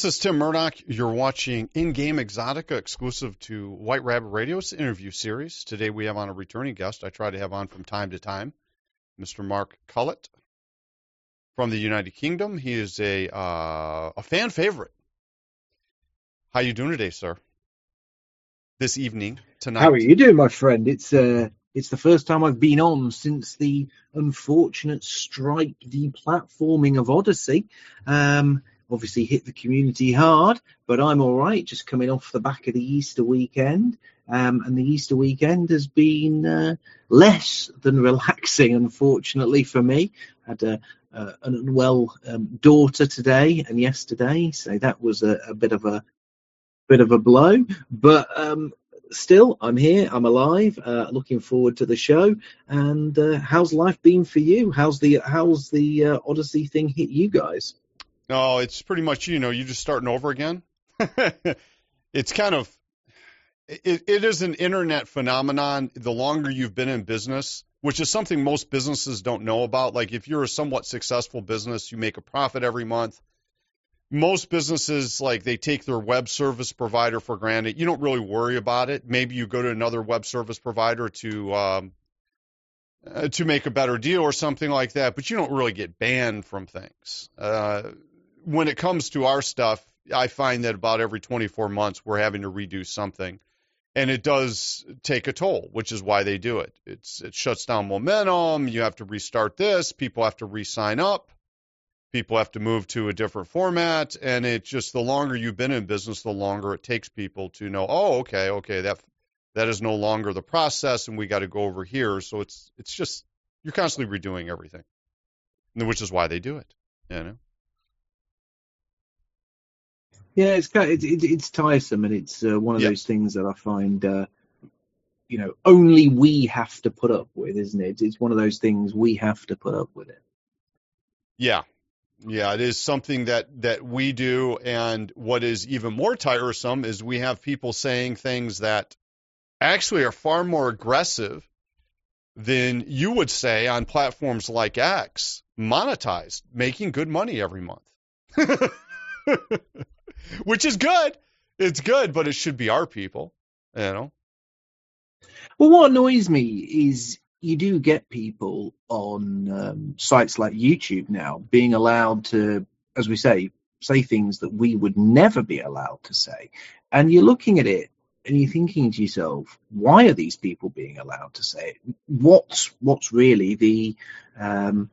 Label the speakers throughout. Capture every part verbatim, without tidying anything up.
Speaker 1: This is Tim Murdoch. You're watching In-Game Exotica, exclusive to White Rabbit Radio's interview series. Today we have on a returning guest I try to have on from time to time, Mister Mark Cullett from the United Kingdom. He is a uh, a fan favorite. How you doing today, sir? This evening, tonight.
Speaker 2: How are you doing, my friend? It's uh, it's the first time I've been on since the unfortunate Stripe deplatforming of Odyssey. Um, obviously hit the community hard, but I'm all right, just coming off the back of the Easter weekend. Um, and the Easter weekend has been uh, less than relaxing, unfortunately, for me. I had a, uh, an unwell um, daughter today and yesterday, so that was a, a bit of a bit of a blow. But um, still, I'm here, I'm alive, uh, looking forward to the show. And uh, how's life been for you? How's the how's the uh, Odyssey thing hit you guys?
Speaker 1: No, it's pretty much, you know, you're just starting over again. It's kind of, it, it is an internet phenomenon. The longer you've been in business, which is something most businesses don't know about. Like if you're a somewhat successful business, you make a profit every month. Most businesses, like they take their web service provider for granted. You don't really worry about it. Maybe you go to another web service provider to um, uh, to make a better deal or something like that, but you don't really get banned from things. Uh, when it comes to our stuff, I find that about every twenty-four months we're having to redo something, and it does take a toll, which is why they do it. It's it shuts down momentum. You have to restart this. People have to re-sign up. People have to move to a different format, and it just, the longer you've been in business, the longer it takes people to know, oh, okay, okay, that that is no longer the process, and we got to go over here. So it's it's just, you're constantly redoing everything, which is why they do it, you know.
Speaker 2: Yeah, it's kind of, it, it, it's tiresome, and it's uh, one of
Speaker 1: Yeah.
Speaker 2: those things that I find, uh, you know, only we have to put up with, isn't it? It's one of those things we have to put up with it.
Speaker 1: Yeah. Yeah, it is something that, that we do, and what is even more tiresome is we have people saying things that actually are far more aggressive than you would say on platforms like X, monetized, making good money every month. Which is good. It's good, but it should be our people, you know.
Speaker 2: Well, what annoys me is you do get people on um, sites like YouTube now being allowed to, as we say, say things that we would never be allowed to say. And you're looking at it and you're thinking to yourself, why are these people being allowed to say it? What's what's really the um,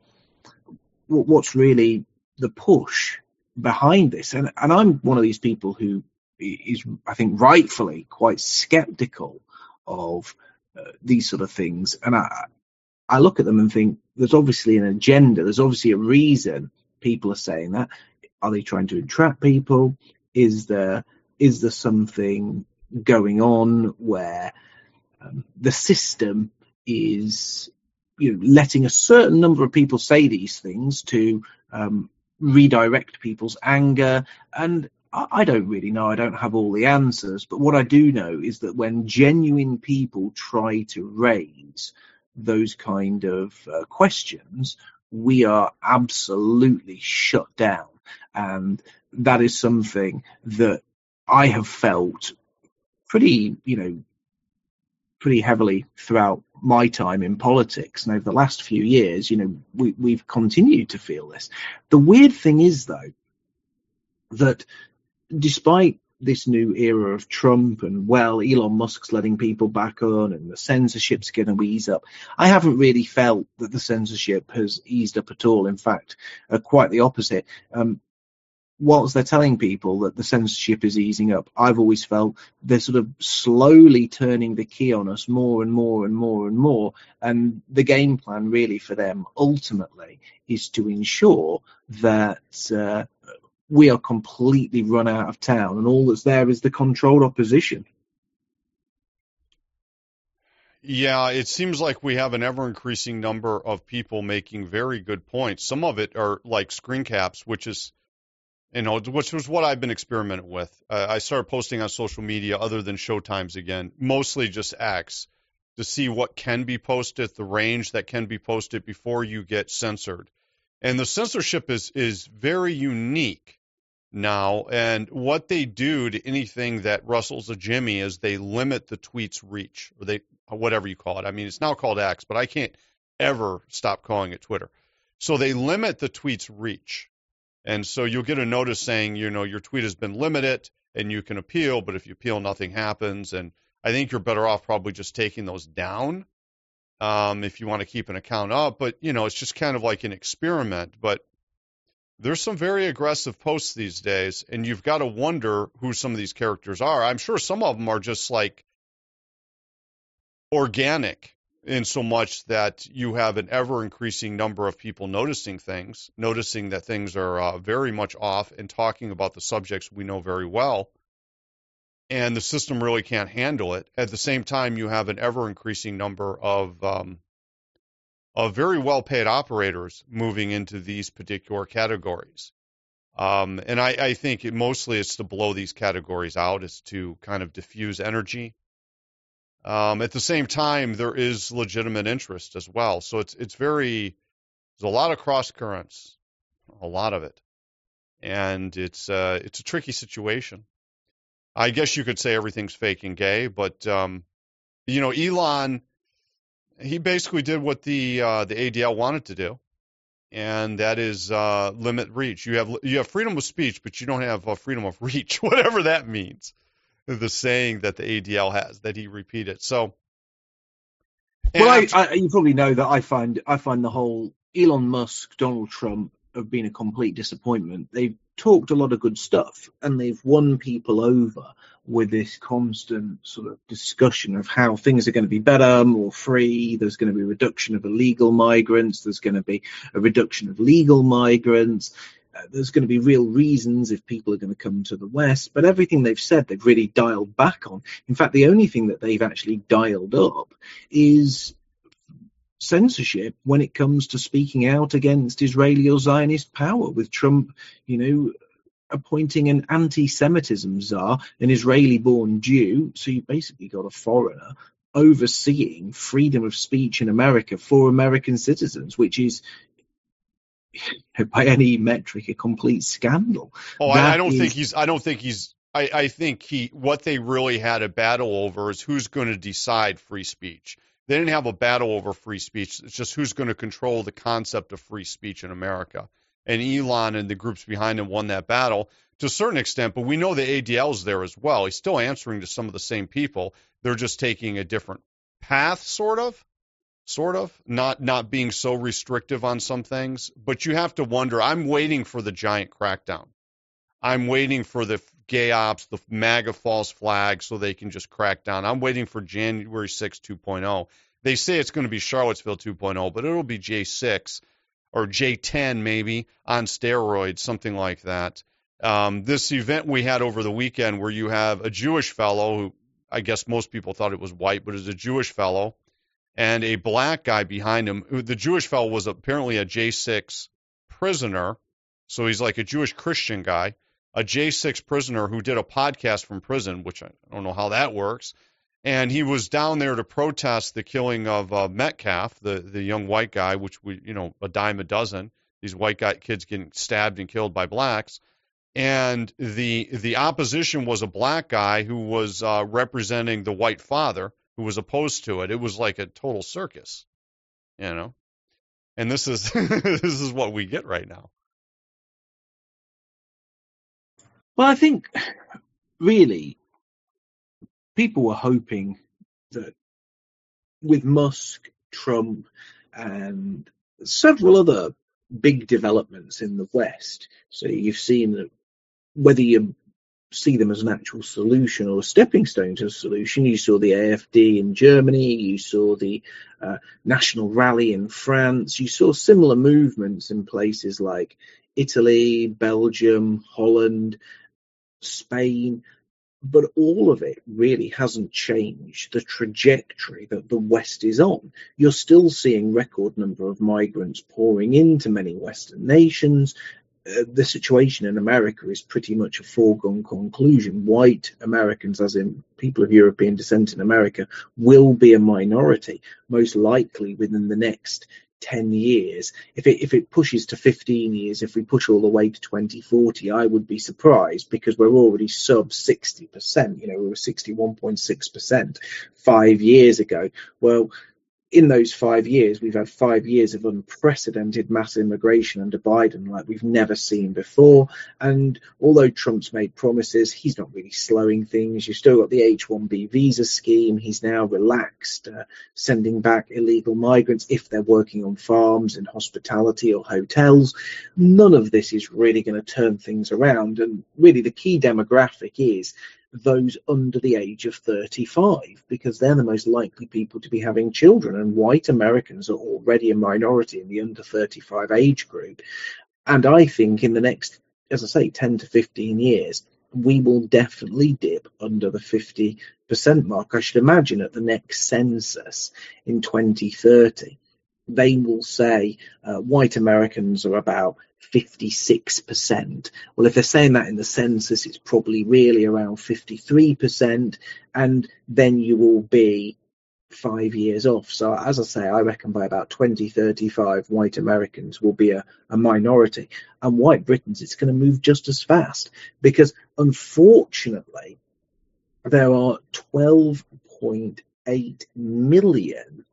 Speaker 2: what's really the push behind this? And and I'm one of these people who is, I think, rightfully quite skeptical of uh, these sort of things. And I I look at them and think there's obviously an agenda. There's obviously a reason people are saying that. Are they trying to entrap people? Is there is there something going on where um, the system is, you know, letting a certain number of people say these things to um, redirect people's anger? And I, I don't really know. I don't have all the answers. But what I do know is that when genuine people try to raise those kind of uh, questions, we are absolutely shut down. And that is something that I have felt pretty, you know, pretty heavily throughout my time in politics. And over the last few years, you know, we, we've continued to feel this. The weird thing is, though, that despite this new era of Trump and, well, Elon Musk's letting people back on and the censorship's going to ease up, I haven't really felt that the censorship has eased up at all. In fact, uh, quite the opposite. Um, whilst they're telling people that the censorship is easing up, I've always felt they're sort of slowly turning the key on us more and more and more and more. And the game plan really for them ultimately is to ensure that uh, we are completely run out of town and all that's there is the controlled opposition.
Speaker 1: Yeah, it seems like we have an ever-increasing number of people making very good points. Some of it are like screen caps, which is, you know, which was what I've been experimenting with. Uh, I started posting on social media other than Showtimes again, mostly just X, to see what can be posted, the range that can be posted before you get censored. And the censorship is is very unique now. And what they do to anything that rustles a jimmy is they limit the tweet's reach, or they, whatever you call it. I mean, it's now called X, but I can't ever stop calling it Twitter. So they limit the tweet's reach. And so you'll get a notice saying, you know, your tweet has been limited and you can appeal, but if you appeal, nothing happens. And I think you're better off probably just taking those down um, if you want to keep an account up. But, you know, it's just kind of like an experiment. But there's some very aggressive posts these days, and you've got to wonder who some of these characters are. I'm sure some of them are just like organic in so much that you have an ever-increasing number of people noticing things, noticing that things are uh, very much off and talking about the subjects we know very well, and the system really can't handle it. At the same time, you have an ever-increasing number of um, of very well-paid operators moving into these particular categories. Um, and I, I think it mostly it's to blow these categories out, is to kind of diffuse energy. Um, at the same time, there is legitimate interest as well. So it's it's very, there's a lot of cross currents, a lot of it. And it's uh, it's a tricky situation. I guess you could say everything's fake and gay, but, um, you know, Elon, he basically did what the uh, the A D L wanted to do, and that is uh, limit reach. You have you have freedom of speech, but you don't have uh, freedom of reach, whatever that means. The saying that the A D L has, that he repeated. So,
Speaker 2: well, I, I, you probably know that I find I find the whole Elon Musk, Donald Trump have been a complete disappointment. They've talked a lot of good stuff, and they've won people over with this constant sort of discussion of how things are going to be better, more free. There's going to be a reduction of illegal migrants. There's going to be a reduction of legal migrants. Uh, there's going to be real reasons if people are going to come to the West, but everything they've said, they've really dialed back on. In fact, the only thing that they've actually dialed up is censorship when it comes to speaking out against Israeli or Zionist power, with Trump, you know, appointing an anti-Semitism czar, an Israeli-born Jew. So you basically got a foreigner overseeing freedom of speech in America for American citizens, which is, by any metric, a complete scandal.
Speaker 1: Oh, I, I don't is... think he's. I don't think he's. I, I think he. What they really had a battle over is who's going to decide free speech. They didn't have a battle over free speech. It's just who's going to control the concept of free speech in America. And Elon and the groups behind him won that battle to a certain extent. But we know the A D L's there as well. He's still answering to some of the same people. They're just taking a different path, sort of. Sort of, not not being so restrictive on some things, but you have to wonder. I'm waiting for the giant crackdown. I'm waiting for the gay ops, the MAGA false flag, so they can just crack down. I'm waiting for January sixth two point oh. They say it's going to be Charlottesville two point oh, but it'll be J six or J ten maybe on steroids, something like that. Um, this event we had over the weekend where you have a Jewish fellow who I guess most people thought it was white, but is a Jewish fellow, and a black guy behind him. The Jewish fellow was apparently a J six prisoner, so he's like a Jewish Christian guy, a J six prisoner who did a podcast from prison, which I don't know how that works. And he was down there to protest the killing of uh, Metcalf, the, the young white guy, which we, you know, a dime a dozen, these white guy kids getting stabbed and killed by blacks. And the the opposition was a black guy who was uh, representing the white father, who was opposed to it. It was like a total circus, you know. And this is this is what we get right now.
Speaker 2: Well, I think really people were hoping that with Musk, Trump, and several other big developments in the West, so you've seen that whether you see them as an actual solution or a stepping stone to a solution. You saw the A F D in Germany, you saw the uh, National Rally in France, you saw similar movements in places like Italy, Belgium, Holland, Spain, but all of it really hasn't changed the trajectory that the West is on. You're still seeing record number of migrants pouring into many Western nations. Uh, the situation in America is pretty much a foregone conclusion. White Americans, as in people of European descent in America, will be a minority, most likely within the next ten years, if it if it pushes to fifteen years, if we push all the way to twenty forty, I would be surprised, because we're already sub sixty percent. You know, we were sixty-one point six percent five years ago. Well, in those five years, we've had five years of unprecedented mass immigration under Biden like we've never seen before. And although Trump's made promises, he's not really slowing things. You've still got the H one B visa scheme. He's now relaxed, uh, sending back illegal migrants if they're working on farms, in hospitality or hotels. None of this is really going to turn things around. And really the key demographic is those under the age of thirty-five, because they're the most likely people to be having children, and white Americans are already a minority in the under thirty-five age group. And I think in the next, as I say, ten to fifteen years, we will definitely dip under the fifty percent mark. I should imagine at the next census in twenty thirty, they will say uh, white Americans are about fifty-six percent. Well, if they're saying that in the census, it's probably really around fifty-three percent, and then you will be five years off. So as I say, I reckon by about twenty thirty-five, white Americans will be a, a minority, and white Britons, it's going to move just as fast, because unfortunately there are twelve point eight million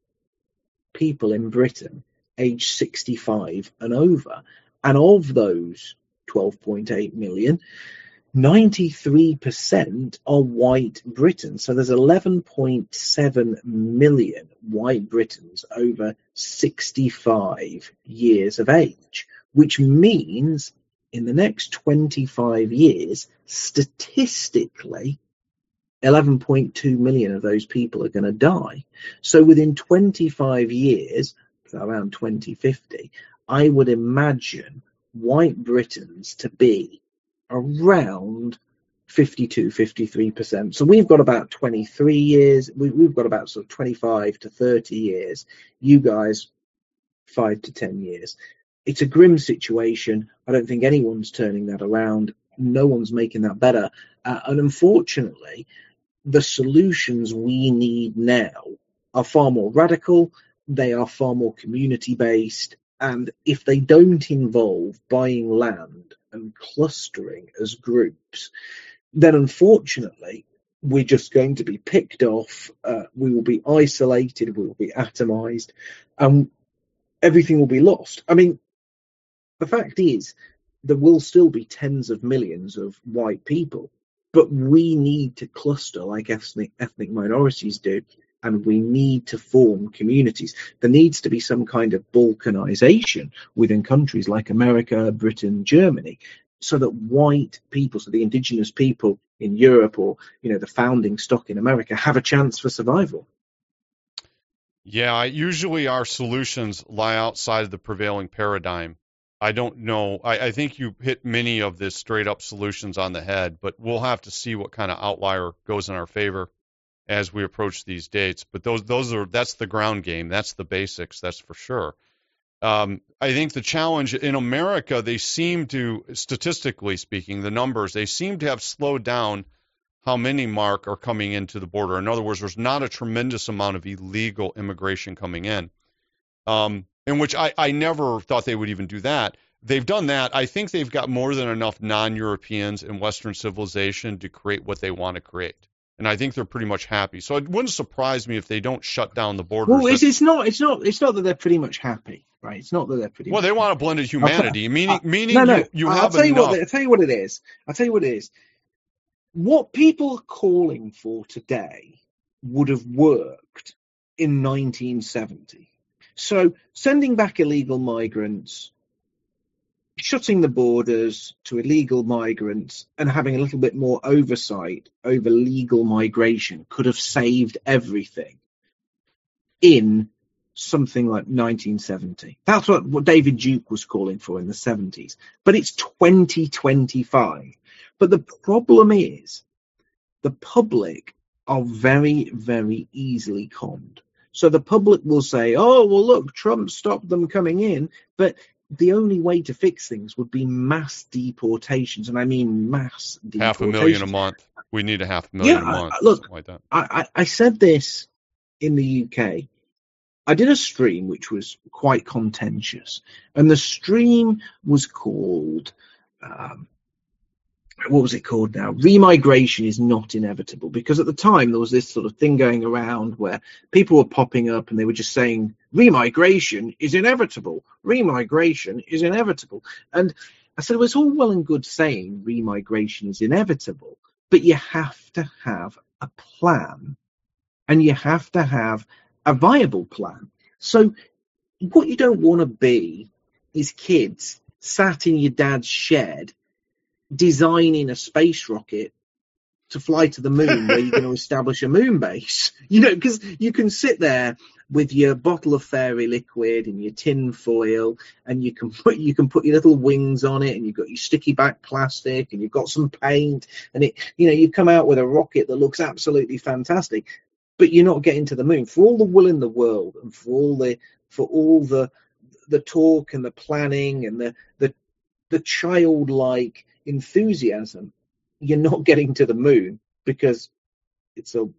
Speaker 2: people in Britain age sixty-five and over. And of those twelve point eight million, ninety-three percent are white Britons. So there's eleven point seven million white Britons over sixty-five years of age, which means in the next twenty-five years, statistically, eleven point two million of those people are going to die. So within twenty-five years, around twenty fifty, I would imagine white Britons to be around fifty-two, fifty-three percent. So we've got about twenty-three years. We, we've got about sort of twenty-five to thirty years. You guys, five to ten years. It's a grim situation. I don't think anyone's turning that around. No one's making that better. Uh, and unfortunately, the solutions we need now are far more radical. They are far more community-based. And if they don't involve buying land and clustering as groups, then unfortunately, we're just going to be picked off. Uh, we will be isolated. We will be atomized. And everything will be lost. I mean, the fact is, there will still be tens of millions of white people, but we need to cluster like ethnic, ethnic minorities do. And we need to form communities. There needs to be some kind of balkanization within countries like America, Britain, Germany, so that white people, so the indigenous people in Europe, or, you know, the founding stock in America, have a chance for survival.
Speaker 1: Yeah, usually our solutions lie outside of the prevailing paradigm. I don't know. I, I think you hit many of the straight up solutions on the head, but we'll have to see what kind of outlier goes in our favor as we approach these dates. But those those are that's the ground game. That's the basics. That's for sure. Um, I think the challenge in America, they seem to, statistically speaking, the numbers, they seem to have slowed down how many, Mark, are coming into the border. In other words, there's not a tremendous amount of illegal immigration coming in, um, in which I, I never thought they would even do that. They've done that. I think they've got more than enough non-Europeans in Western civilization to create what they want to create. And I think they're pretty much happy. So it wouldn't surprise me if they don't shut down the borders.
Speaker 2: Well, it's, it's not. It's not. It's not that they're pretty much happy, right? It's not that they're pretty.
Speaker 1: Well,
Speaker 2: much
Speaker 1: they want
Speaker 2: happy.
Speaker 1: a blended humanity,
Speaker 2: I'll,
Speaker 1: meaning
Speaker 2: I,
Speaker 1: meaning
Speaker 2: no, no.
Speaker 1: you, you
Speaker 2: I'll
Speaker 1: have
Speaker 2: tell you
Speaker 1: enough.
Speaker 2: what. I'll tell you what it is. I'll tell you what it is. What people are calling for today would have worked in nineteen seventy. So sending back illegal migrants, shutting the borders to illegal migrants, and having a little bit more oversight over legal migration could have saved everything in something like nineteen seventy. That's what, what David Duke was calling for in the seventies. But it's twenty twenty-five. But the problem is the public are very, very easily conned. So the public will say, oh, well, look, Trump stopped them coming in. But the only way to fix things would be mass deportations. And I mean mass deportations.
Speaker 1: Half a million a month. We need a half a million
Speaker 2: yeah,
Speaker 1: a month.
Speaker 2: I, look,
Speaker 1: like that.
Speaker 2: I, I said this in the U K. I did a stream which was quite contentious, and the stream was called, um, what was it called now? Remigration is not inevitable, because at the time there was this sort of thing going around where people were popping up and they were just saying remigration is inevitable. Remigration is inevitable. And I said, well, it's all well and good saying remigration is inevitable, but you have to have a plan, and you have to have a viable plan. So what you don't want to be is kids sat in your dad's shed designing a space rocket to fly to the moon where you're going to establish a moon base. You know, because you can sit there with your bottle of fairy liquid and your tin foil, and you can put you can put your little wings on it, and you've got your sticky back plastic, and you've got some paint, and it you know you come out with a rocket that looks absolutely fantastic, but you're not getting to the moon. For all the will in the world, and for all the for all the the talk and the planning and the the the childlike enthusiasm, you're not getting to the moon because it's a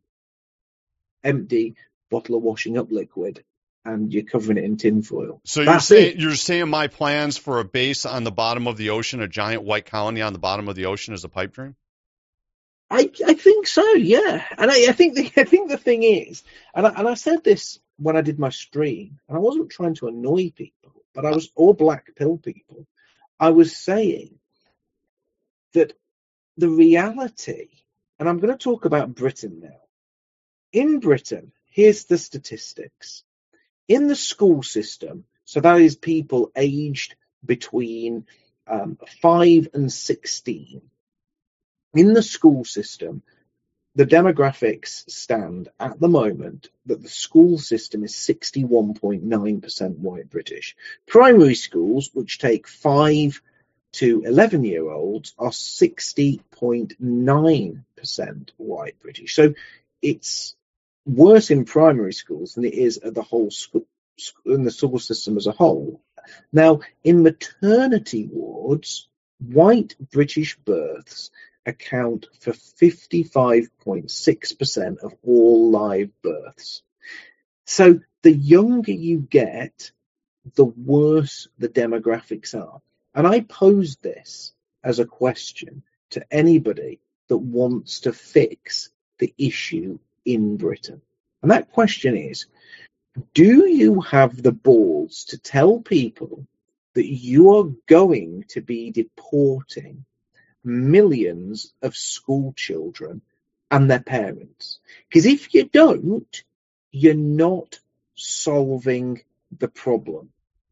Speaker 2: empty bottle of washing up liquid and you're covering it in tin foil.
Speaker 1: So
Speaker 2: That's
Speaker 1: you're saying
Speaker 2: it.
Speaker 1: you're saying my plans for a base on the bottom of the ocean, a giant white colony on the bottom of the ocean, is a pipe dream?
Speaker 2: I I think so, yeah. And I, I think the I think the thing is, and I, and I said this when I did my stream, and I wasn't trying to annoy people, but I was or black pill people. I was saying that the reality, and I'm going to talk about Britain now. In Britain, here's the statistics. In the school system, so that is people aged between um, five and sixteen, in the school system, the demographics stand at the moment that the school system is sixty-one point nine percent white British. Primary schools, which take five to eleven year olds, are sixty point nine percent white British. So it's worse in primary schools than it is at the whole school, in the school system as a whole. Now, in maternity wards, white British births account for fifty-five point six percent of all live births. So the younger you get, the worse the demographics are. And I posed this as a question to anybody that wants to fix the issue in Britain. And that question is, do you have the balls to tell people that you are going to be deporting millions of school children and their parents? Because if you don't, you're not solving the problem.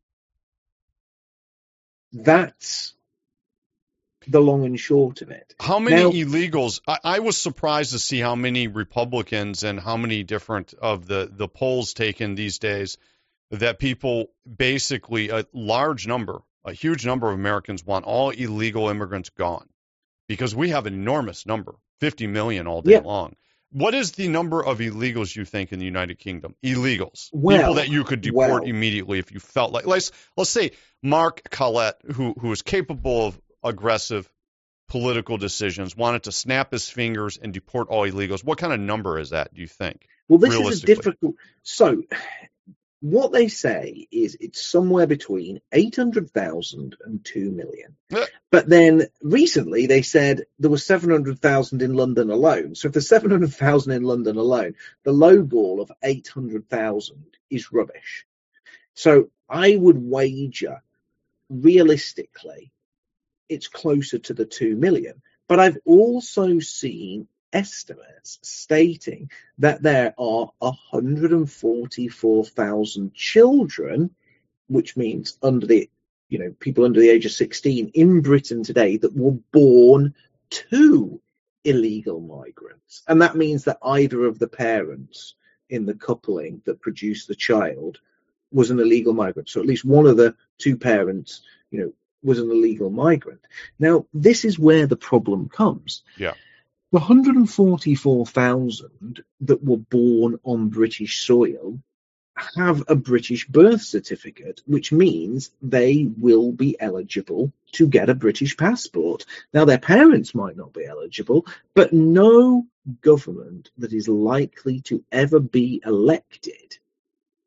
Speaker 2: That's the long and short of it.
Speaker 1: How many
Speaker 2: now,
Speaker 1: illegals? I, I was surprised to see how many Republicans and how many different of the, the polls taken these days that people basically, a large number, a huge number of Americans want all illegal immigrants gone because we have an enormous number, fifty million all day
Speaker 2: yeah.
Speaker 1: long. What is the number of illegals you think in the United Kingdom? Illegals,
Speaker 2: well,
Speaker 1: people that you could deport
Speaker 2: well,
Speaker 1: immediately if you felt like. Let's let's say Mark Collette, who who is capable of aggressive political decisions, wanted to snap his fingers and deport all illegals. What kind of number is that, do you think?
Speaker 2: Well, this is a difficult. So, what they say is it's somewhere between eight hundred thousand and two million.
Speaker 1: Yeah.
Speaker 2: But then recently they said there were seven hundred thousand in London alone. So if there's seven hundred thousand in London alone, the low ball of eight hundred thousand is rubbish. So I would wager, realistically, it's closer to the two million. But I've also seen estimates stating that there are one hundred forty-four thousand children, which means under the, you know, people under the age of sixteen in Britain today that were born to illegal migrants. And that means that either of the parents in the coupling that produced the child was an illegal migrant. So at least one of the two parents, you know, was an illegal migrant. Now, this is where the problem comes.
Speaker 1: Yeah.
Speaker 2: The one hundred forty-four thousand that were born on British soil have a British birth certificate, which means they will be eligible to get a British passport. Now, their parents might not be eligible, but no government that is likely to ever be elected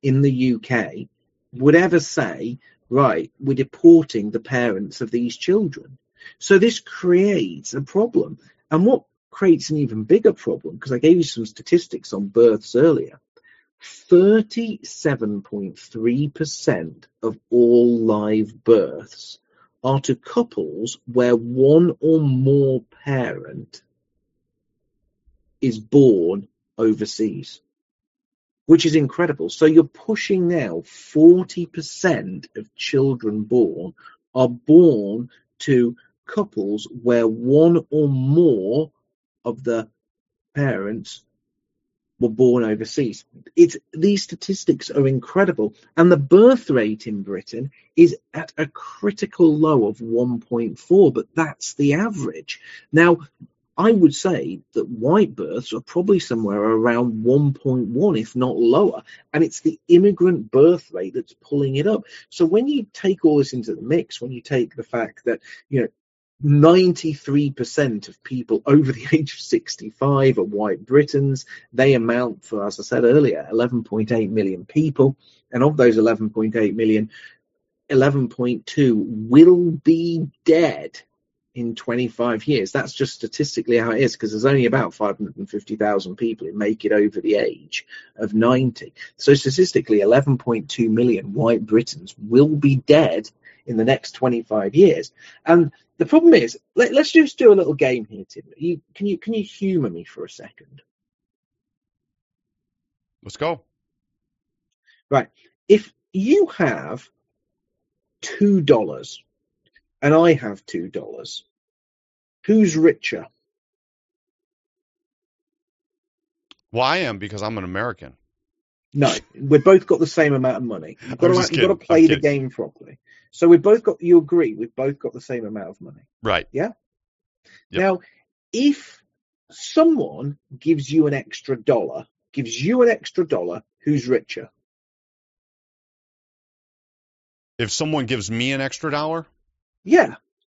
Speaker 2: in the U K would ever say, right, we're deporting the parents of these children. So this creates a problem. And what creates an even bigger problem, because I gave you some statistics on births earlier, thirty-seven point three percent of all live births are to couples where one or more parent is born overseas, which is incredible. So you're pushing now forty percent of children born are born to couples where one or more of the parents were born overseas. It's, these statistics are incredible. And the birth rate in Britain is at a critical low of one point four, but that's the average. Now, I would say that white births are probably somewhere around one point one, if not lower. And it's the immigrant birth rate that's pulling it up. So when you take all this into the mix, when you take the fact that, you know, ninety-three percent of people over the age of sixty-five are white Britons, they amount for, as I said earlier, eleven point eight million people. And of those eleven point eight million, eleven point two will be dead in twenty-five years. That's just statistically how it is, because there's only about five hundred fifty thousand people who make it over the age of ninety. So statistically, eleven point two million white Britons will be dead in the next twenty-five years. And the problem is, let, let's just do a little game here, Tim. You, can you can you humour me for a second?
Speaker 1: Let's go.
Speaker 2: Right. If you have two dollars and I have two dollars, who's richer?
Speaker 1: Well, I am, because I'm an American.
Speaker 2: No, we've both got the same amount of money. You've got, to, you've got to play the game properly. So we've both got, you agree, we've both got the same amount of money.
Speaker 1: Right.
Speaker 2: Yeah?
Speaker 1: Yep.
Speaker 2: Now, if someone gives you an extra dollar, gives you an extra dollar, who's richer?
Speaker 1: If someone gives me an extra dollar?
Speaker 2: Yeah.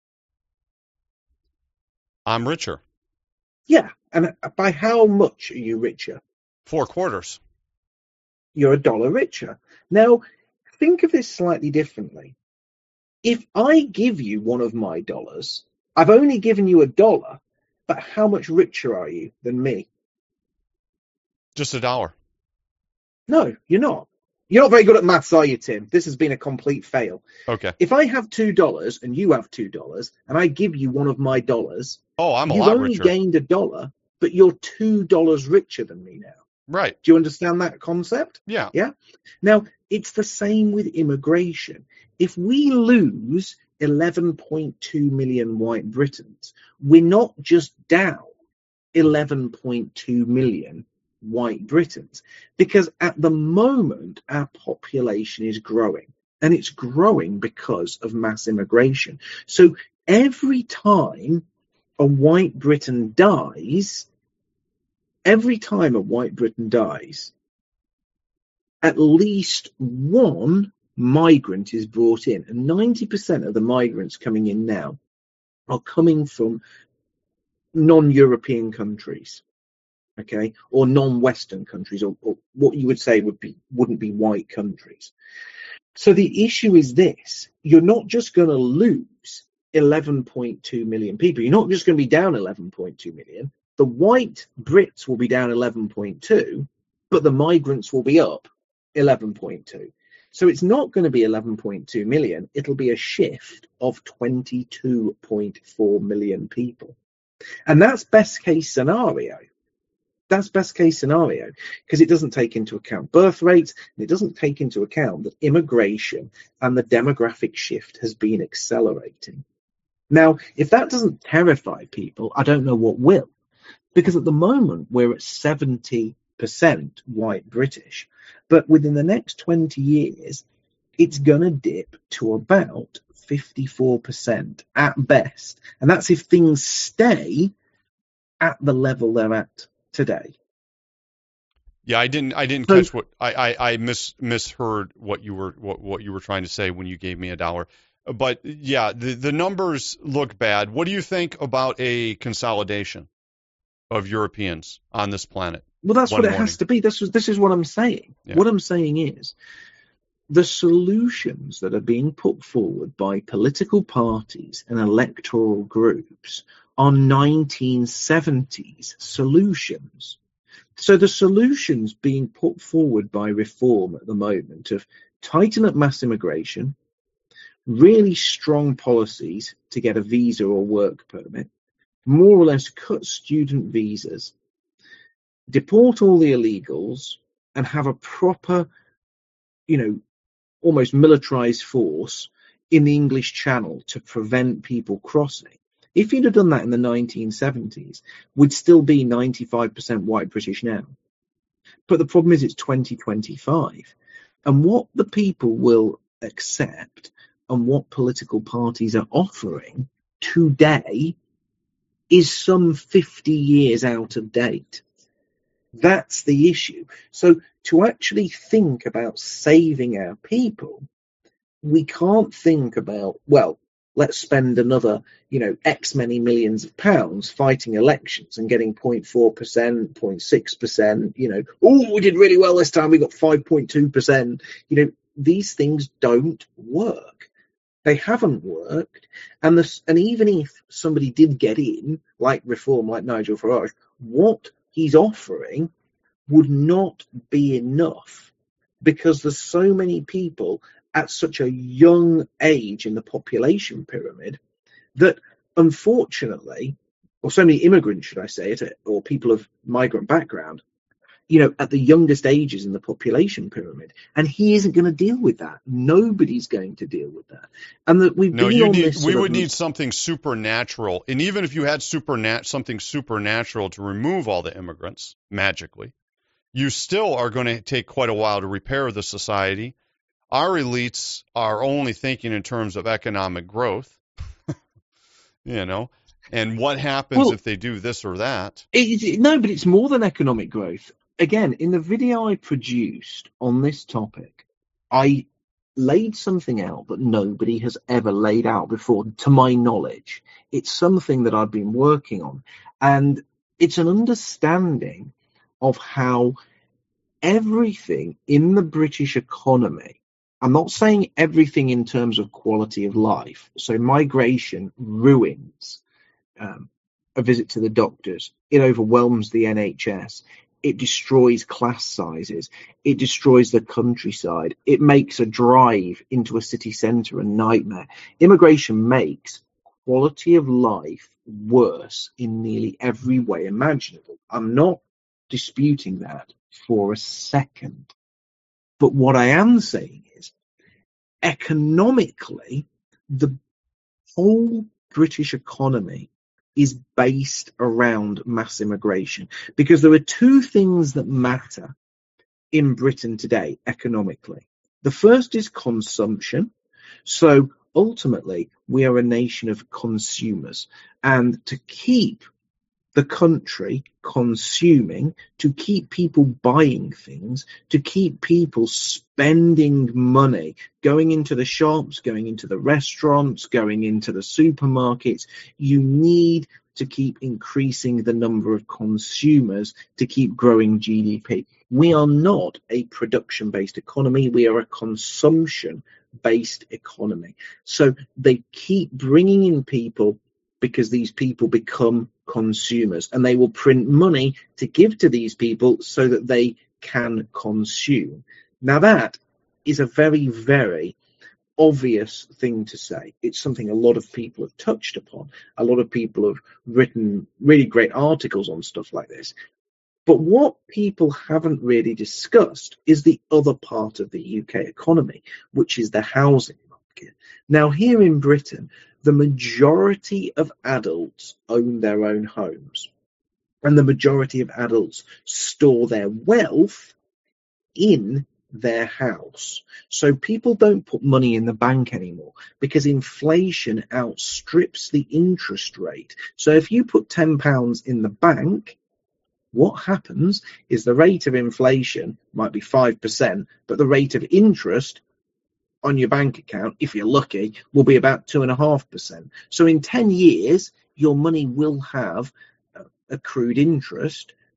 Speaker 1: I'm richer.
Speaker 2: Yeah. And by how much are you richer?
Speaker 1: Four quarters.
Speaker 2: You're a dollar richer. Now, think of this slightly differently. If I give you one of my dollars, I've only given you a dollar, but how much richer are you than me?
Speaker 1: Just a dollar.
Speaker 2: No, you're not. You're not very good at maths, are you, Tim? This has been a complete fail.
Speaker 1: Okay.
Speaker 2: If I have two dollars and you have two dollars, and I give you one of my dollars,
Speaker 1: oh, I'm a
Speaker 2: you've
Speaker 1: lot
Speaker 2: only
Speaker 1: richer.
Speaker 2: gained a dollar, but you're two dollars richer than me now.
Speaker 1: Right.
Speaker 2: Do you understand that concept?
Speaker 1: Yeah.
Speaker 2: Yeah. Now, it's the same with immigration. If we lose eleven point two million white Britons, we're not just down eleven point two million white Britons, because at the moment our population is growing, and it's growing because of mass immigration. So every time a white Briton dies, every time a white Briton dies, at least one migrant is brought in, and ninety percent of the migrants coming in now are coming from non-European countries, okay, or non-Western countries, or, or what you would say would be wouldn't be white countries. So the issue is this: you're not just going to lose eleven point two million people. You're not just going to be down eleven point two million. The white Brits will be down eleven point two, but the migrants will be up eleven point two. So it's not going to be eleven point two million. It'll be a shift of twenty-two point four million people. And that's best case scenario. That's best case scenario, because it doesn't take into account birth rates, and it doesn't take into account that immigration and the demographic shift has been accelerating. Now, if that doesn't terrify people, I don't know what will. Because at the moment, we're at seventy percent white British. But within the next twenty years, it's going to dip to about fifty-four percent at best. And that's if things stay at the level they're at today.
Speaker 1: Yeah, I didn't. I didn't
Speaker 2: So,
Speaker 1: catch what I I, I mis misheard what you were what, what you were trying to say when you gave me a dollar. But yeah, the the numbers look bad. What do you think about a consolidation of Europeans on this planet?
Speaker 2: Well, that's
Speaker 1: one
Speaker 2: what it
Speaker 1: morning.
Speaker 2: has to be. This is this is what I'm saying.
Speaker 1: Yeah.
Speaker 2: What I'm saying is the solutions that are being put forward by political parties and electoral groups are nineteen seventies solutions. So the solutions being put forward by Reform at the moment of tighten up mass immigration, really strong policies to get a visa or work permit, more or less cut student visas, deport all the illegals, and have a proper, you know, almost militarized force in the English Channel to prevent people crossing. If you'd have done that in the nineteen seventies, we'd still be ninety-five percent white British now. But the problem is it's twenty twenty-five. And what the people will accept and what political parties are offering today is some fifty years out of date. That's the issue. So to actually think about saving our people, we can't think about, well, let's spend another, you know, X many millions of pounds fighting elections and getting zero point four percent, zero point six percent, you know, oh, we did really well this time, we got five point two percent. You know, these things don't work. They haven't worked. And, this, and even if somebody did get in, like Reform, like Nigel Farage, what he's offering would not be enough because there's so many people at such a young age in the population pyramid that unfortunately, or so many immigrants, should I say it, or people of migrant background, you know, at the youngest ages in the population pyramid, and he isn't going to deal with that. Nobody's going to deal with that. And that we've
Speaker 1: no,
Speaker 2: been
Speaker 1: you
Speaker 2: on
Speaker 1: need,
Speaker 2: this.
Speaker 1: we
Speaker 2: sort
Speaker 1: would
Speaker 2: of,
Speaker 1: need something supernatural. And even if you had supernat something supernatural to remove all the immigrants magically, you still are going to take quite a while to repair the society. Our elites are only thinking in terms of economic growth, you know, and what happens
Speaker 2: well,
Speaker 1: if they do this or that.
Speaker 2: It, it, no, but it's more than economic growth. Again, in the video I produced on this topic, I laid something out that nobody has ever laid out before, to my knowledge. It's something that I've been working on, and it's an understanding of how everything in the British economy, I'm not saying everything in terms of quality of life, so migration ruins um, a visit to the doctors, it overwhelms the N H S, it destroys class sizes, it destroys the countryside, it makes a drive into a city centre a nightmare. Immigration makes quality of life worse in nearly every way imaginable. I'm not disputing that for a second. But what I am saying is, economically, the whole British economy is based around mass immigration, because there are two things that matter in Britain today economically. The first is consumption. So ultimately, we are a nation of consumers, and to keep the country consuming, to keep people buying things, to keep people spending money, going into the shops, going into the restaurants, going into the supermarkets, you need to keep increasing the number of consumers to keep growing G D P. We are not a production-based economy. We are a consumption-based economy. So they keep bringing in people because these people become consumers, and they will print money to give to these people so that they can consume. Now that is a very, very obvious thing to say. It's something a lot of people have touched upon. A lot of people have written really great articles on stuff like this. But what people haven't really discussed is the other part of the U K economy, which is the housing market. Now, here in Britain, the majority of adults own their own homes, and the majority of adults store their wealth in their house. So people don't put money in the bank anymore because inflation outstrips the interest rate. So if you put ten pounds in the bank, what happens is the rate of inflation might be five percent, but the rate of interest on your bank account, if you're lucky, will be about two and a half percent. So in ten years, your money will have accrued interest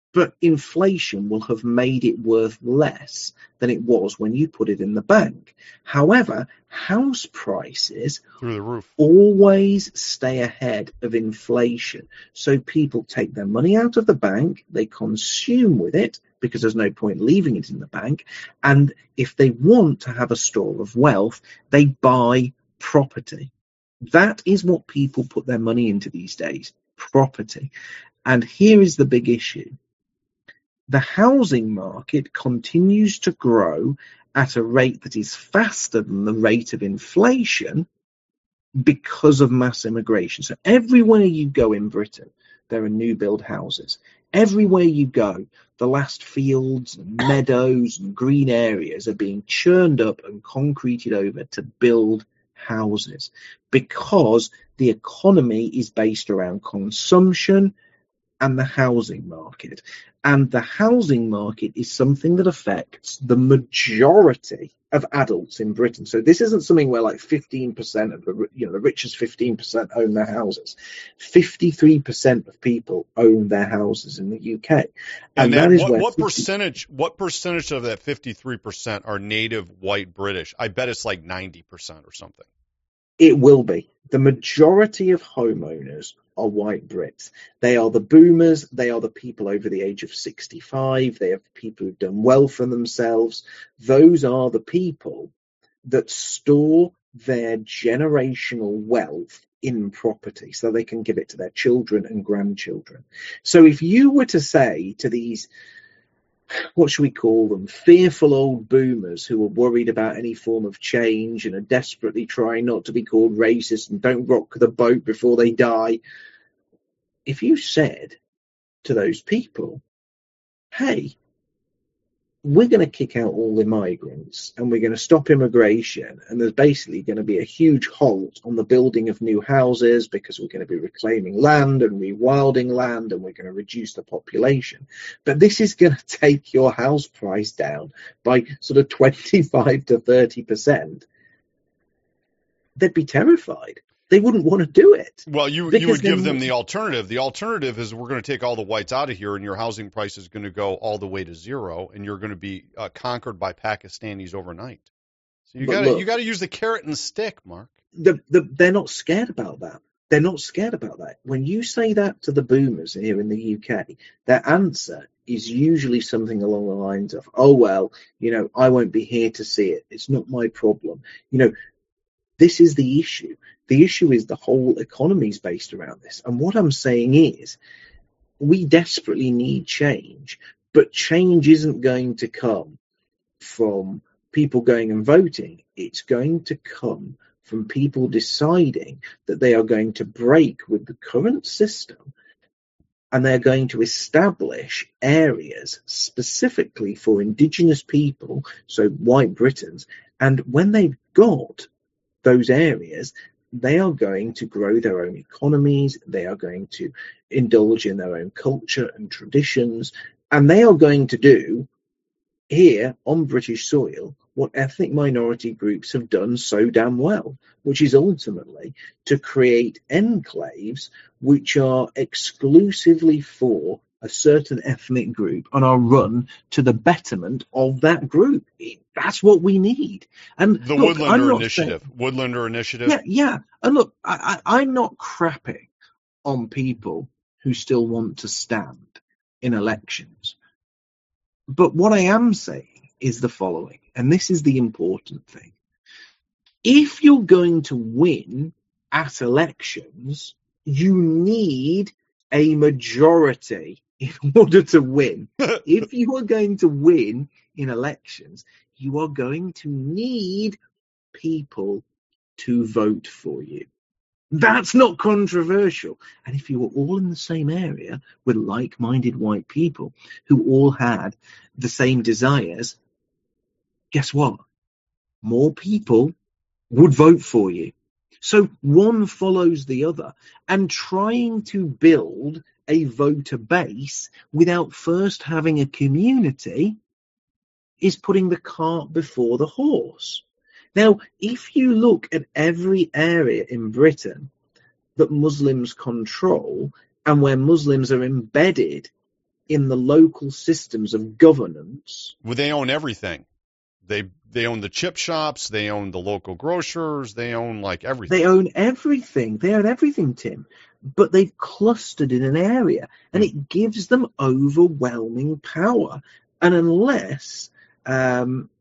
Speaker 2: but inflation will have made it worth less than it was when you put it in the bank. However, house prices
Speaker 1: through the roof
Speaker 2: always stay ahead of inflation. So people take their money out of the bank, they consume with it because there's no point leaving it in the bank. And if they want to have a store of wealth, they buy property. That is what people put their money into these days, property. And here is the big issue. The housing market continues to grow at a rate that is faster than the rate of inflation because of mass immigration. So everywhere you go in Britain, there are new build houses. Everywhere you go, the last fields and meadows and green areas are being churned up and concreted over to build houses because the economy is based around consumption and the housing market. And the housing market is something that affects the majority of adults in Britain. So this isn't something where like fifteen percent of the, you know, the richest fifteen percent own their houses. fifty-three percent of people own their houses in the U K.
Speaker 1: And, and that, that is what, where what fifty percentage, what percentage of that fifty-three percent are native white British? I bet it's like ninety percent or something.
Speaker 2: It will be. The majority of homeowners are white Brits. They are the boomers. They are the people over the age of sixty-five. They are the people who've done well for themselves. Those are the people that store their generational wealth in property so they can give it to their children and grandchildren. So if you were to say to these, what should we call them, fearful old boomers who are worried about any form of change and are desperately trying not to be called racist and don't rock the boat before they die, if you said to those people, hey, we're going to kick out all the migrants and we're going to stop immigration, and there's basically going to be a huge halt on the building of new houses because we're going to be reclaiming land and rewilding land and we're going to reduce the population. But this is going to take your house price down by sort of twenty-five to thirty percent. They'd be terrified. They wouldn't want to do it.
Speaker 1: Well, you you would give them the alternative. The alternative is we're going to take all the whites out of here, and your housing price is going to go all the way to zero, and you're going to be uh, conquered by Pakistanis overnight. So you got to you got to use the carrot and stick, Mark.
Speaker 2: The, the, they're not scared about that. They're not scared about that. When you say that to the boomers here in the U K, their answer is usually something along the lines of, "Oh well, you know, I won't be here to see it. It's not my problem." You know, this is the issue. The issue is the whole economy is based around this. And what I'm saying is we desperately need change, but change isn't going to come from people going and voting. It's going to come from people deciding that they are going to break with the current system and they're going to establish areas specifically for indigenous people, so white Britons. And when they've got those areas, they are going to grow their own economies, they are going to indulge in their own culture and traditions, and they are going to do here on British soil what ethnic minority groups have done so damn well, which is ultimately to create enclaves which are exclusively for a certain ethnic group and are run to the betterment of that group. That's what we need. And
Speaker 1: the
Speaker 2: look,
Speaker 1: Woodlander Initiative. Saying, Woodlander Initiative.
Speaker 2: Yeah, yeah. And look, I, I, I'm not crapping on people who still want to stand in elections. But what I am saying is the following, and this is the important thing. If you're going to win at elections, you need a majority in order to win. If you are going to win in elections, you are going to need people to vote for you. That's not controversial. And if you were all in the same area with like-minded white people who all had the same desires, guess what? More people would vote for you. So one follows the other, and trying to build a voter base without first having a community is putting the cart before the horse. Now, if you look at every area in Britain that Muslims control and where Muslims are embedded in the local systems of governance.
Speaker 1: Well, they own everything. They they own the chip shops. They own the local grocers. They own like everything.
Speaker 2: They own everything. They own everything, Tim. But they've clustered in an area, and it gives them overwhelming power. And unless, um,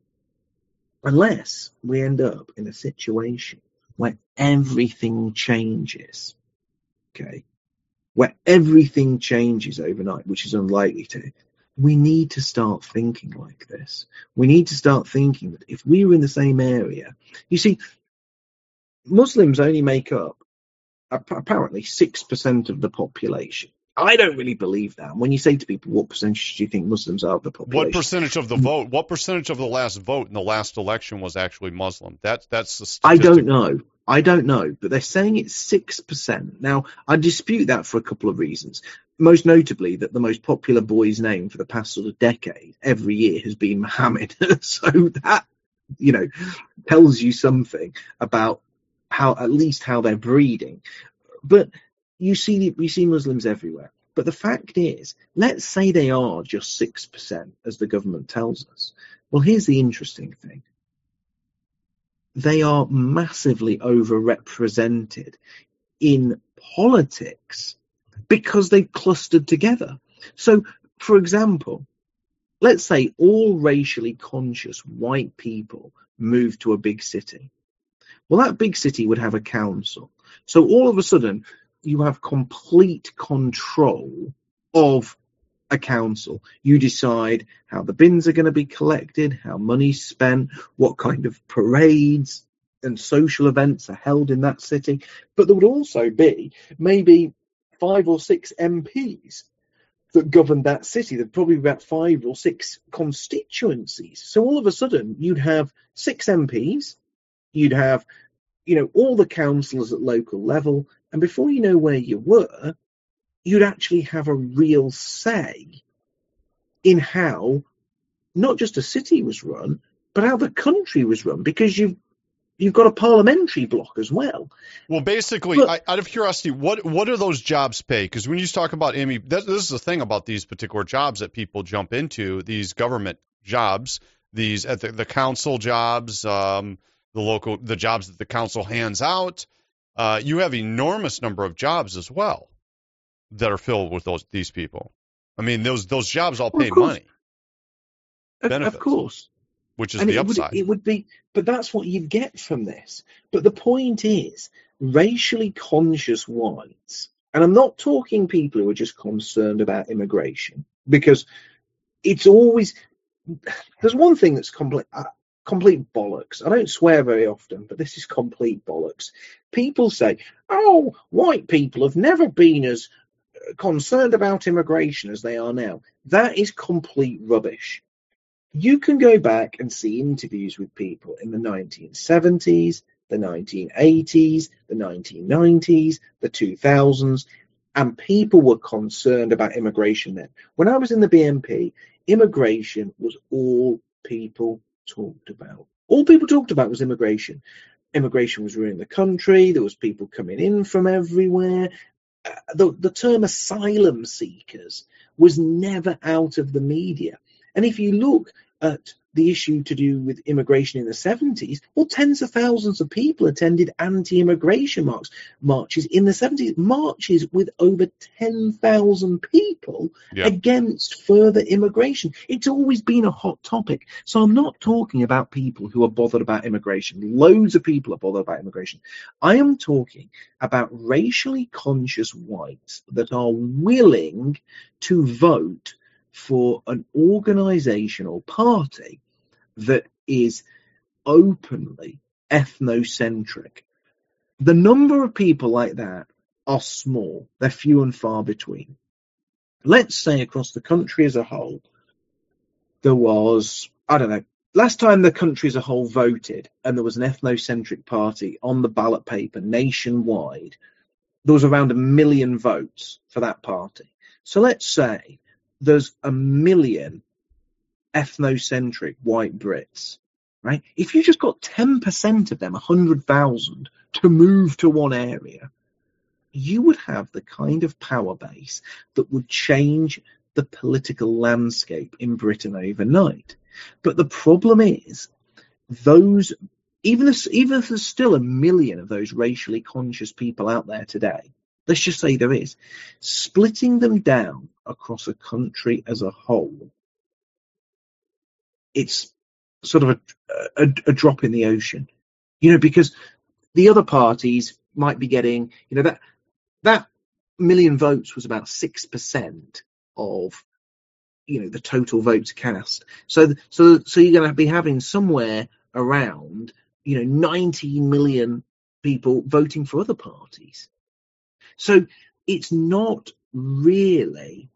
Speaker 2: unless we end up in a situation where everything changes, okay, where everything changes overnight, which is unlikely to, we need to start thinking like this. We need to start thinking that if we were in the same area, you see, Muslims only make up apparently six percent of the population. I don't really believe that. When you say to people, what percentage do you think Muslims are of the population?
Speaker 1: What percentage of the vote? What percentage of the last vote in the last election was actually Muslim? That, that's the statistic.
Speaker 2: I don't know. I don't know. But they're saying it's six percent. Now, I dispute that for a couple of reasons. Most notably, that the most popular boy's name for the past sort of decade, every year, has been Muhammad. So that, you know, tells you something about how, at least how they're breeding. But you see, we see Muslims everywhere. But the fact is, let's say they are just six percent, as the government tells us. Well, here's the interesting thing. They are massively overrepresented in politics because they've clustered together. So, for example, let's say all racially conscious white people move to a big city. Well, that big city would have a council. So all of a sudden, you have complete control of a council. You decide how the bins are going to be collected, how money's spent, what kind of parades and social events are held in that city. But there would also be maybe five or six M Ps that govern that city. There'd probably be about five or six constituencies. So all of a sudden, you'd have six M Ps. You'd have, you know, all the councillors at local level, and before you know where you were, you'd actually have a real say in how not just a city was run, but how the country was run, because you've you've got a parliamentary block as well.
Speaker 1: Well, basically,
Speaker 2: but,
Speaker 1: I, out of curiosity, what what do those jobs pay? Because when you talk about Emmy, this is the thing about these particular jobs that people jump into, these government jobs, these at the, the council jobs, um, the local, the jobs that the council hands out. Uh, you have enormous number of jobs as well that are filled with those these people. I mean, those those jobs all pay money.
Speaker 2: Of, of course.
Speaker 1: Which is
Speaker 2: and
Speaker 1: the
Speaker 2: it
Speaker 1: upside.
Speaker 2: Would, it would be, but that's what you get from this. But the point is, racially conscious whites, and I'm not talking people who are just concerned about immigration, because it's always, there's one thing that's complete, uh, complete bollocks. I don't swear very often, but this is complete bollocks. People say, oh, white people have never been as concerned about immigration as they are now. That is complete rubbish. You can go back and see interviews with people in the nineteen seventies, the nineteen eighties, the nineteen nineties, the two thousands, and people were concerned about immigration then. When I was in the B N P, immigration was all people talked about. All people talked about was immigration. Immigration was ruining the country. There was people coming in from everywhere. Uh, the, the term asylum seekers was never out of the media. And if you look at the issue to do with immigration in the seventies, well, tens of thousands of people attended anti-immigration march, marches in the seventies, marches with over ten thousand people yeah. against further immigration. It's always been a hot topic. So I'm not talking about people who are bothered about immigration. Loads of people are bothered about immigration. I am talking about racially conscious whites that are willing to vote for an organizational party that is openly ethnocentric. The number of people like that are small. They're few and far between. Let's say across the country as a whole, there was, I don't know, last time the country as a whole voted and there was an ethnocentric party on the ballot paper nationwide, there was around a million votes for that party. So let's say there's a million ethnocentric white Brits, right? If you just got ten percent of them, one hundred thousand, to move to one area, you would have the kind of power base that would change the political landscape in Britain overnight. But the problem is, those even if, even if there's still a million of those racially conscious people out there today, let's just say there is, splitting them down across a country as a whole, it's sort of a, a, a drop in the ocean, you know, because the other parties might be getting, you know, that that million votes was about six percent of, you know, the total votes cast. So, so, so you're going to be having somewhere around, you know, ninety million people voting for other parties. So it's not really,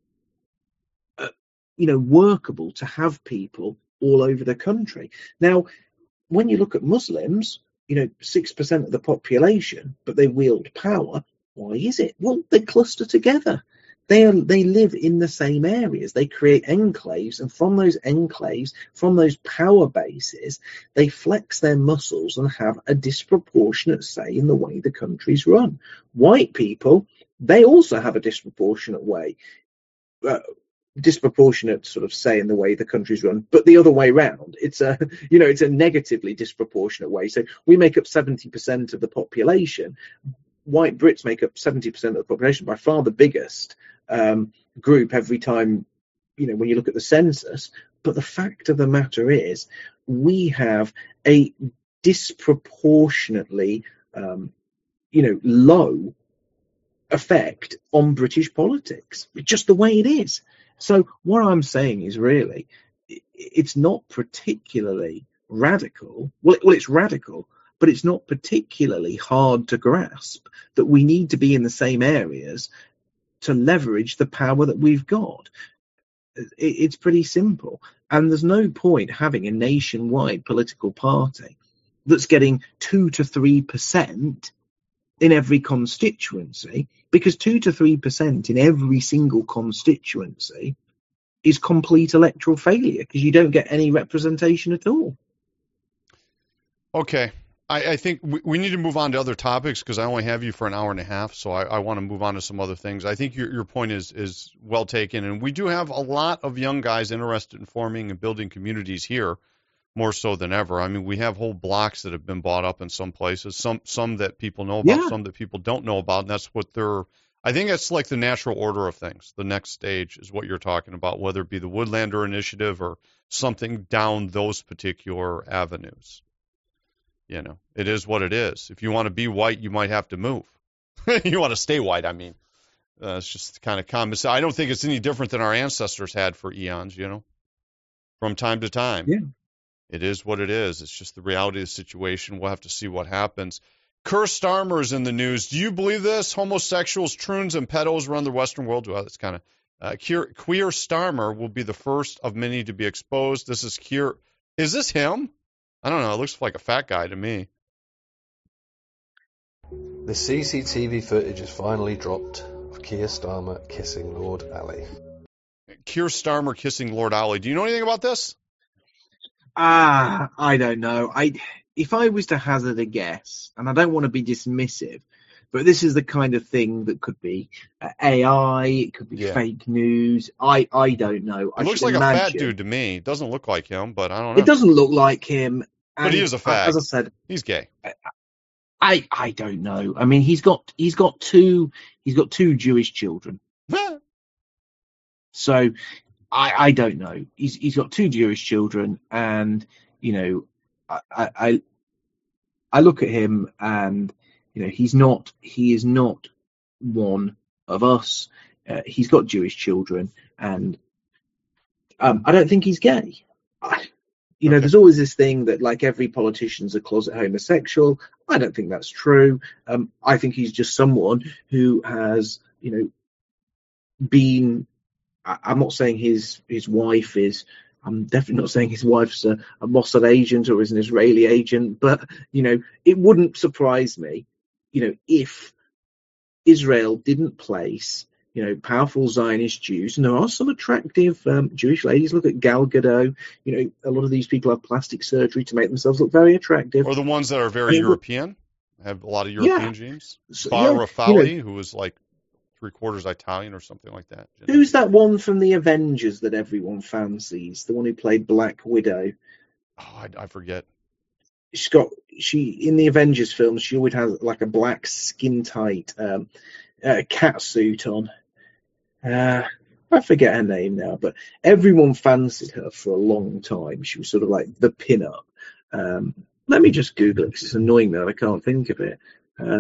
Speaker 2: uh, you know, workable to have people all over the country. Now, when you look at Muslims, you know, six percent of the population, but they wield power. Why is it? Well, they cluster together. They are, they live in the same areas. They create enclaves, and from those enclaves, from those power bases, they flex their muscles and have a disproportionate say in the way the country's run. White people, they also have a disproportionate way, uh, disproportionate sort of say in the way the country's run, but the other way round. It's a, you know, it's a negatively disproportionate way. So we make up seventy percent of the population. White Brits make up seventy percent of the population, by far the biggest um, group every time, you know, when you look at the census. But the fact of the matter is, we have a disproportionately, um, you know, low effect on British politics, just the way it is. So what I'm saying is, really, it's not particularly radical. Well, well, it's radical, but it's not particularly hard to grasp that we need to be in the same areas to leverage the power that we've got. It's pretty simple. And there's no point having a nationwide political party that's getting two to three percent in every constituency, because two to three percent in every single constituency is complete electoral failure, because you don't get any representation at all.
Speaker 1: Okay. I, I think we, we need to move on to other topics, because I only have you for an hour and a half, so I, I want to move on to some other things. I think your, your point is, is well taken, and we do have a lot of young guys interested in forming and building communities here, more so than ever. I mean, we have whole blocks that have been bought up in some places, some some that people know about,
Speaker 2: Yeah.
Speaker 1: some that people don't know about, and that's what they're – I think it's like the natural order of things. The next stage is what you're talking about, whether it be the Woodlander Initiative or something down those particular avenues. You know, it is what it is. If you want to be white, you might have to move. You want to stay white, I mean. Uh, it's just kind of common. So I don't think it's any different than our ancestors had for eons, you know, from time to time.
Speaker 2: Yeah.
Speaker 1: It is what it is. It's just the reality of the situation. We'll have to see what happens. Keir Starmer is in the news. Do you believe this? Homosexuals, troons, and pedos run the Western world. Well, that's kind of uh, Keir, Keir Starmer will be the first of many to be exposed. This is Keir. Is this him? I don't know. It looks like a fat guy to me.
Speaker 3: The C C T V footage is finally dropped of Keir Starmer kissing Lord Ali.
Speaker 1: Keir Starmer kissing Lord Ali. Do you know anything about this?
Speaker 2: Ah, I don't know. I if I was to hazard a guess, and I don't want to be dismissive, but this is the kind of thing that could be uh, A I, it could be
Speaker 1: Yeah.
Speaker 2: fake news. I, I don't know.
Speaker 1: It
Speaker 2: I
Speaker 1: looks
Speaker 2: should
Speaker 1: like a fat
Speaker 2: imagine.
Speaker 1: dude to me. It doesn't look like him, but I don't know.
Speaker 2: It doesn't look like him.
Speaker 1: But he
Speaker 2: and
Speaker 1: is a
Speaker 2: I-
Speaker 1: fag.
Speaker 2: As I said,
Speaker 1: He's gay.
Speaker 2: I I don't know. I mean, he's got he's got two he's got two Jewish children. So I, I don't know. He's he's got two Jewish children, and you know, I, I I look at him, and you know, he's not he is not one of us. Uh, he's got Jewish children, and um, I don't think he's gay. I, you know,
Speaker 1: Okay.
Speaker 2: there's always this thing that like every politician's a closet homosexual. I don't think that's true. Um, I think he's just someone who has, you know, been. I, I'm not saying his his wife is. I'm definitely not saying his wife's a, a Mossad agent or is an Israeli agent, but you know, it wouldn't surprise me, you know, if Israel didn't place, you know, powerful Zionist Jews, and there are some attractive um, Jewish ladies. Look at Gal Gadot. You know, a lot of these people have plastic surgery to make themselves look very attractive.
Speaker 1: Or the ones that are very
Speaker 2: I mean,
Speaker 1: European, have a lot of European
Speaker 2: Yeah.
Speaker 1: genes.
Speaker 2: So,
Speaker 1: Bar
Speaker 2: yeah,
Speaker 1: Rafali,
Speaker 2: you know,
Speaker 1: who was like three quarters Italian or something like that.
Speaker 2: Who's that one from the Avengers that everyone fancies? The one who played Black Widow.
Speaker 1: Oh, I, I forget.
Speaker 2: She's got she in the Avengers films. She always has like a black skin tight um, uh, cat suit on. Uh, I forget her name now, but everyone fancied her for a long time. She was sort of like the pin-up. Um, let me just Google it because it's annoying that I can't think of it. Uh,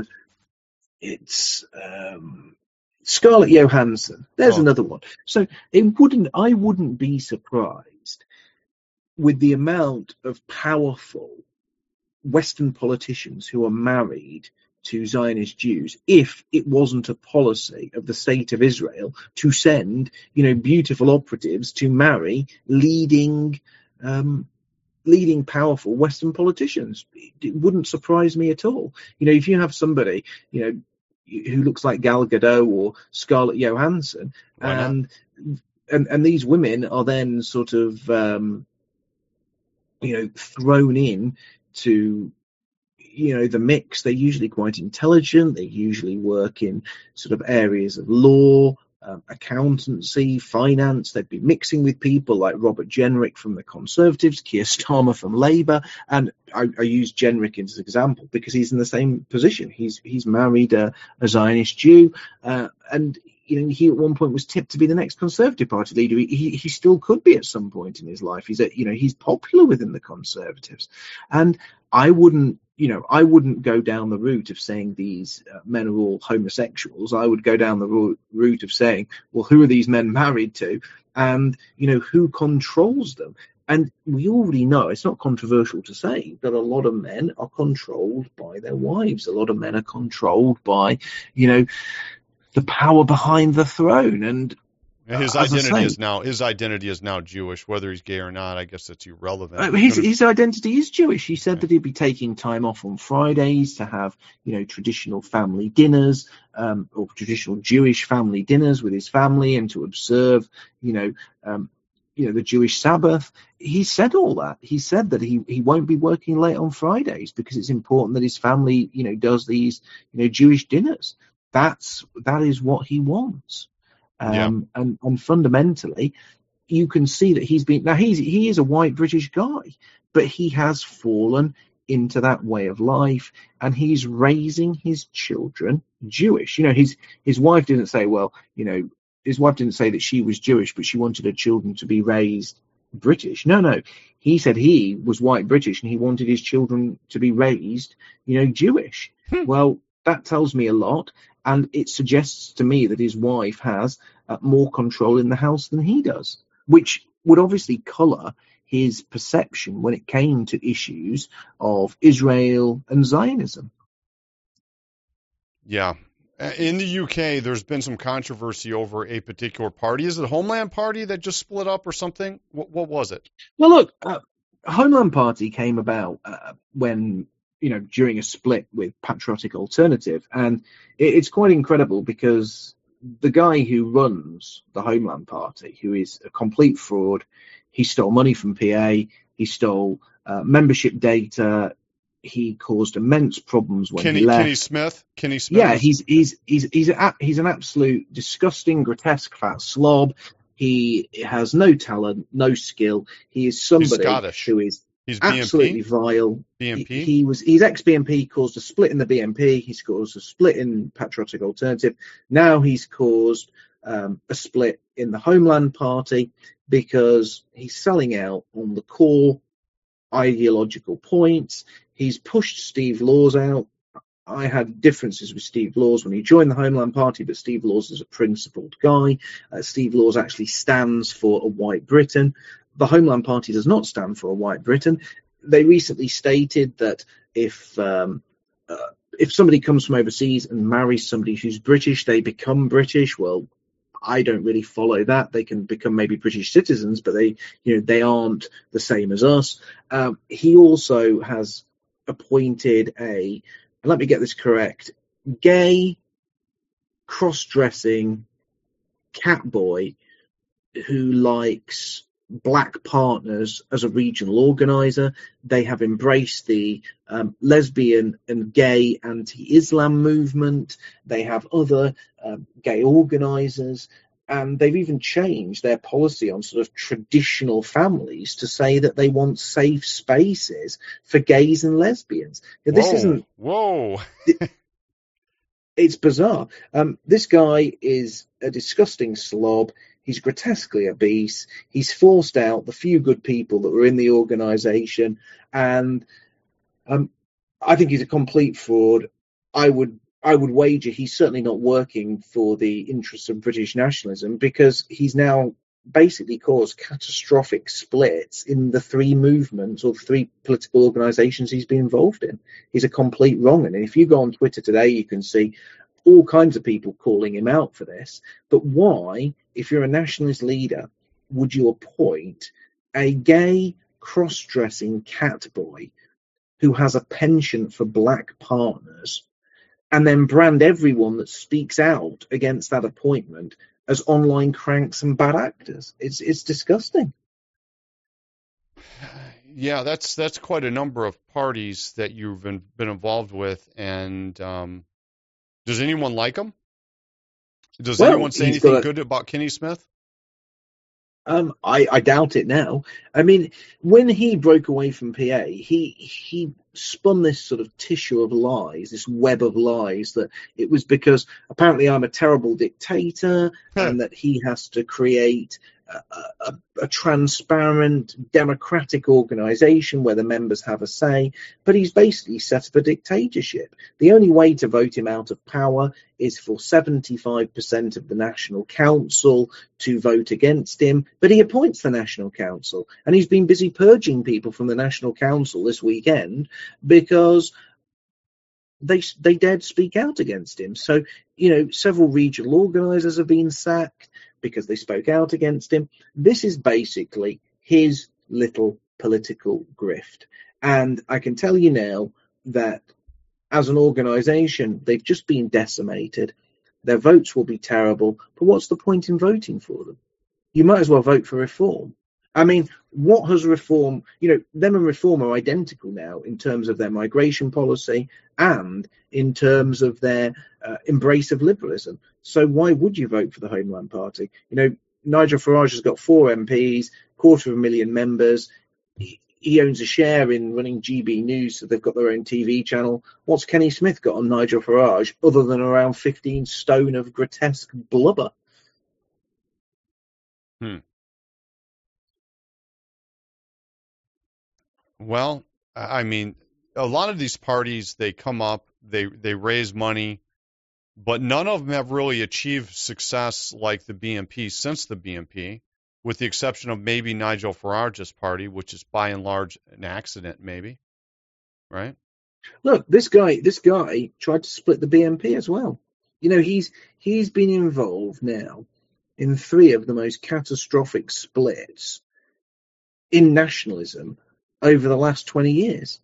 Speaker 2: it's um, Scarlett Johansson. There's
Speaker 1: Oh.
Speaker 2: another one. So it wouldn't. I wouldn't be surprised with the amount of powerful Western politicians who are married to Zionist Jews if it wasn't a policy of the state of Israel to send, you know, beautiful operatives to marry leading, um, leading powerful Western politicians. It wouldn't surprise me at all. You know, if you have somebody, you know, who looks like Gal Gadot or Scarlett Johansson, and and and these women are then sort of, um, you know, thrown in to, you know, the mix. They're usually quite intelligent. They usually work in sort of areas of law, um, accountancy, finance. They'd be mixing with people like Robert Jenrick from the Conservatives, Keir Starmer from Labour. And I, I use Jenrick as an example because he's in the same position. He's he's married a, a Zionist Jew, uh, and you know, he at one point was tipped to be the next Conservative Party leader. He, he still could be at some point in his life. He's a, you know, he's popular within the Conservatives, and I wouldn't, you know, I wouldn't go down the route of saying these uh, men are all homosexuals. I would go down the ro- route of saying, well, who are these men married to, and you know, who controls them? And we already know, it's not controversial to say, that a lot of men are controlled by their wives. A lot of men are controlled by, you know, the power behind the throne. And
Speaker 1: his
Speaker 2: uh,
Speaker 1: identity
Speaker 2: say,
Speaker 1: is now his identity is now Jewish, whether he's gay or not. I guess that's irrelevant.
Speaker 2: Uh, his
Speaker 1: gonna...
Speaker 2: his identity is Jewish. He said
Speaker 1: yeah.
Speaker 2: that he'd be taking time off on Fridays to have, you know, traditional family dinners, um, or traditional Jewish family dinners with his family, and to observe, you know, um, you know, the Jewish Sabbath. He said all that. He said that he, he won't be working late on Fridays because it's important that his family, you know, does these, you know, Jewish dinners. That's that is what he wants, um,
Speaker 1: Yeah.
Speaker 2: and and fundamentally, you can see that he's been now he's he is a white British guy, but he has fallen into that way of life, and he's raising his children Jewish. You know, his his wife didn't say, well, you know, his wife didn't say that she was Jewish, but she wanted her children to be raised British. No, no, he said he was white British and he wanted his children to be raised, you know, Jewish.
Speaker 1: Hmm.
Speaker 2: Well, that tells me a lot. And it suggests to me that his wife has uh, more control in the house than he does, which would obviously colour his perception when it came to issues of Israel and Zionism.
Speaker 1: Yeah. In the U K, there's been some controversy over a particular party. Is it Homeland Party that just split up or something? What, what was it?
Speaker 2: Well, look, uh, Homeland Party came about uh, when... you know, during a split with Patriotic Alternative. And it, it's quite incredible because the guy who runs the Homeland Party, who is a complete fraud, he stole money from P A, he stole uh, membership data, he caused immense problems when
Speaker 1: Kenny,
Speaker 2: he left.
Speaker 1: Kenny Smith? Kenny Smith?
Speaker 2: Yeah, he's he's he's he's a, he's an absolute disgusting, grotesque fat slob. He has no talent, no skill. He is somebody who is
Speaker 1: He's B M P?
Speaker 2: Absolutely vile.
Speaker 1: B M P?
Speaker 2: He, he was he's ex-B M P, caused a split in the B M P. He's caused a split in Patriotic Alternative. Now he's caused um, a split in the Homeland Party because he's selling out on the core ideological points. He's pushed Steve Laws out. I had differences with Steve Laws when he joined the Homeland Party, but Steve Laws is a principled guy. Uh, Steve Laws actually stands for a white Britain. The Homeland Party does not stand for a white Britain. They recently stated that if um, uh, if somebody comes from overseas and marries somebody who's British, they become British. Well, I don't really follow that. They can become maybe British citizens, but they, you know, they aren't the same as us. Um, he also has appointed a, let me get this correct, gay, cross-dressing cat boy who likes black partners as a regional organizer. They have embraced the um, lesbian and gay anti-Islam movement. They have other um, gay organizers, and they've even changed their policy on sort of traditional families to say that they want safe spaces for gays and lesbians. Now, this
Speaker 1: Whoa,
Speaker 2: isn't.
Speaker 1: Whoa.
Speaker 2: It's bizarre. Um, this guy is a disgusting slob. He's grotesquely obese. He's forced out the few good people that were in the organisation, and um, I think he's a complete fraud. I would I would wager he's certainly not working for the interests of British nationalism, because he's now basically caused catastrophic splits in the three movements or the three political organisations he's been involved in. He's a complete wrong-un. And if you go on Twitter today, you can see all kinds of people calling him out for this. But why, if you're a nationalist leader, would you appoint a gay cross-dressing cat boy who has a penchant for black partners and then brand everyone that speaks out against that appointment as online cranks and bad actors? It's it's disgusting.
Speaker 1: Yeah, that's that's quite a number of parties that you've been, been involved with. And um, does anyone like him? Does
Speaker 2: Well,
Speaker 1: anyone say
Speaker 2: he's
Speaker 1: anything
Speaker 2: got a-
Speaker 1: good about Kenny Smith?
Speaker 2: Um, I, I doubt it now. I mean, when he broke away from P A, he he spun this sort of tissue of lies, this web of lies, that it was because apparently I'm a terrible dictator and that he has to create a, a, a transparent, democratic organisation where the members have a say. But he's basically set up a dictatorship. The only way to vote him out of power is for seventy-five percent of the National Council to vote against him. But he appoints the National Council, and he's been busy purging people from the National Council this weekend because they they dared speak out against him. So, you know, several regional organisers have been sacked because they spoke out against him. This is basically his little political grift. And I can tell you now that as an organisation, they've just been decimated. Their votes will be terrible. But what's the point in voting for them? You might as well vote for Reform. I mean, what has Reform, you know, them and Reform are identical now in terms of their migration policy and in terms of their uh, embrace of liberalism. So why would you vote for the Homeland Party? You know, Nigel Farage has got four M Ps, quarter of a million members. He, he owns a share in running G B News, so they've got their own T V channel. What's Kenny Smith got on Nigel Farage other than around fifteen stone of grotesque blubber?
Speaker 1: Hmm. Well, I mean, a lot of these parties, they come up, they they raise money, but none of them have really achieved success like the B N P since the B N P, with the exception of maybe Nigel Farage's party, which is by and large an accident, maybe, right?
Speaker 2: Look, this guy, this guy tried to split the B N P as well. You know, he's he's been involved now in three of the most catastrophic splits in nationalism over the last twenty years.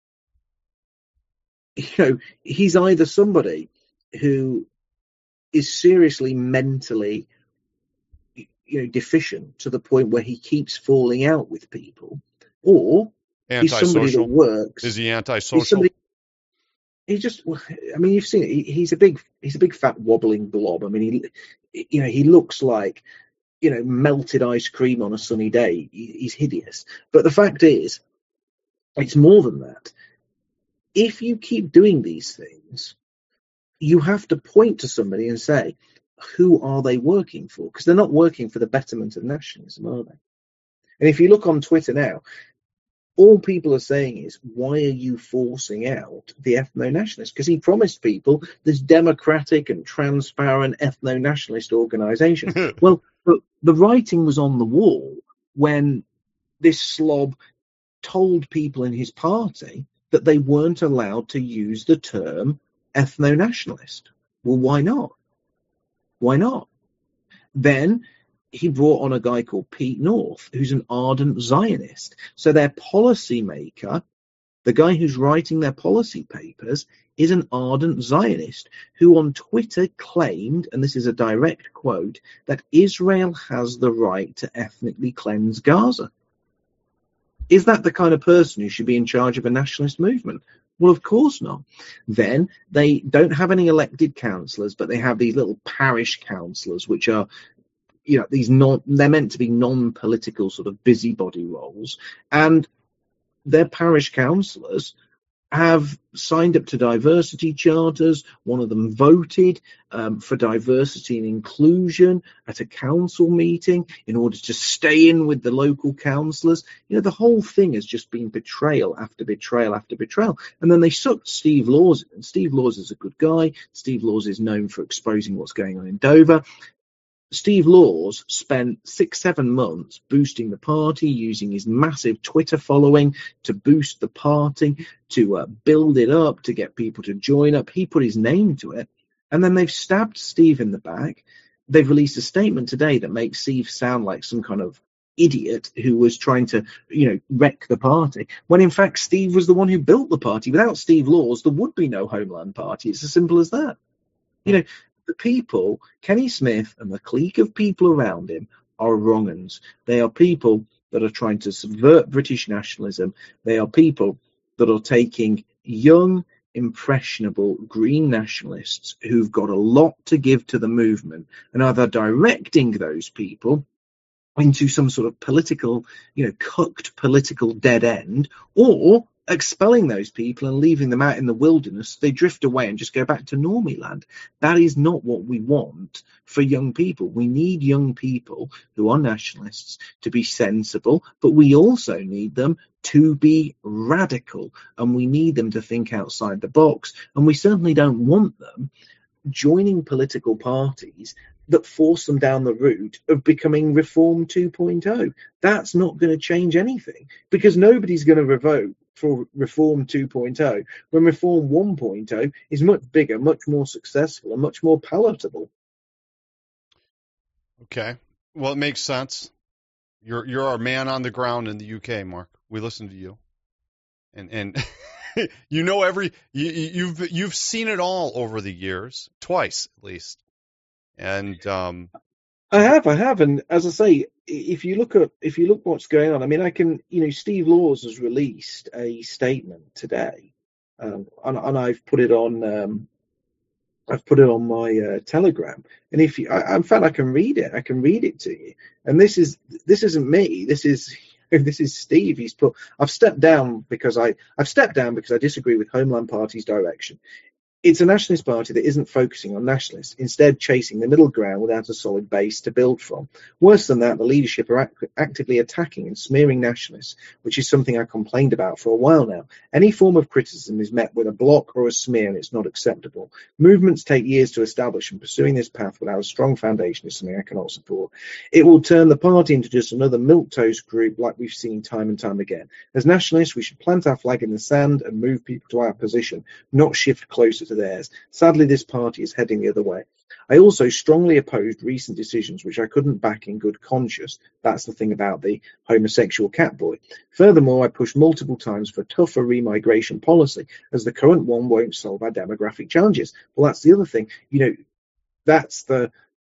Speaker 2: You know, he's either somebody who is seriously mentally, you know, deficient to the point where he keeps falling out with people, or he's somebody that works.
Speaker 1: Is he antisocial?
Speaker 2: He's somebody, he just, I mean, you've seen it. He, he's a big, he's a big fat wobbling blob. I mean, he, you know, he looks like, you know, melted ice cream on a sunny day. He, he's hideous. But the fact is, it's more than that. If you keep doing these things, you have to point to somebody and say, who are they working for? Because they're not working for the betterment of nationalism, are they? And if you look on Twitter now, all people are saying is, why are you forcing out the ethno-nationalists? Because he promised people this democratic and transparent ethno-nationalist organisation. Well, but the writing was on the wall when this slob told people in his party that they weren't allowed to use the term ethno-nationalist. Well, why not? Why not? Then he brought on a guy called Pete North, who's an ardent Zionist. So their policymaker The guy who's writing their policy papers is an ardent Zionist who on Twitter claimed, and this is a direct quote, that Israel has the right to ethnically cleanse Gaza. Is that the kind of person who should be in charge of a nationalist movement? Well, of course not. Then they don't have any elected councillors, but they have these little parish councillors, which are, you know, these non, they're meant to be non-political sort of busybody roles. And their parish councillors have signed up to diversity charters. One of them voted um, for diversity and inclusion at a council meeting in order to stay in with the local councillors. You know, the whole thing has just been betrayal after betrayal after betrayal. And then they sucked Steve Laws in. And Steve Laws is a good guy. Steve Laws is known for exposing what's going on in Dover. Steve Laws spent six, seven months boosting the party, using his massive Twitter following to boost the party, to uh, build it up, to get people to join up. He put his name to it. And then they've stabbed Steve in the back. They've released a statement today that makes Steve sound like some kind of idiot who was trying to, you know, wreck the party, when in fact Steve was the one who built the party. Without Steve Laws, there would be no Homeland Party. It's as simple as that. You know, the people, Kenny Smith and the clique of people around him, are wrong uns. They are people that are trying to subvert British nationalism. They are people that are taking young, impressionable green nationalists who've got a lot to give to the movement and either directing those people into some sort of political, you know, cooked political dead end, or expelling those people and leaving them out in the wilderness. They drift away and just go back to normie land. That is not what we want for young people. We need young people who are nationalists to be sensible, but we also need them to be radical, and we need them to think outside the box. And we certainly don't want them joining political parties that force them down the route of becoming Reform two point oh. That's not going to change anything, because nobody's going to vote for Reform two point oh when Reform one point oh is much bigger, much more successful, and much more palatable.
Speaker 1: Okay. Well, it makes sense. You're you're our man on the ground in the U K, Mark. We listen to you. And and you know every you, you've you've seen it all over the years, twice at least. And um
Speaker 2: I have, I have, and as I say, if you look at if you look what's going on, I mean, I can, you know, Steve Laws has released a statement today, um, and, and I've put it on, um, I've put it on my uh, Telegram, and if you, I, in fact, I can read it, I can read it to you, and this is this isn't me, this is this is Steve. He's put, I've stepped down because I I've stepped down because I disagree with Homeland Party's direction. It's a nationalist party that isn't focusing on nationalists, instead chasing the middle ground without a solid base to build from. Worse than that, the leadership are act- actively attacking and smearing nationalists, which is something I complained about for a while now. Any form of criticism is met with a block or a smear, and it's not acceptable. Movements take years to establish, and pursuing this path without a strong foundation is something I cannot support. It will turn the party into just another milquetoast group like we've seen time and time again. As nationalists, we should plant our flag in the sand and move people to our position, not shift closer to theirs. Sadly, this party is heading the other way. I also strongly opposed recent decisions which I couldn't back in good conscience. That's the thing about the homosexual catboy. Furthermore, I pushed multiple times for tougher remigration policy, as the current one won't solve our demographic challenges. Well, that's the other thing. You know, that's the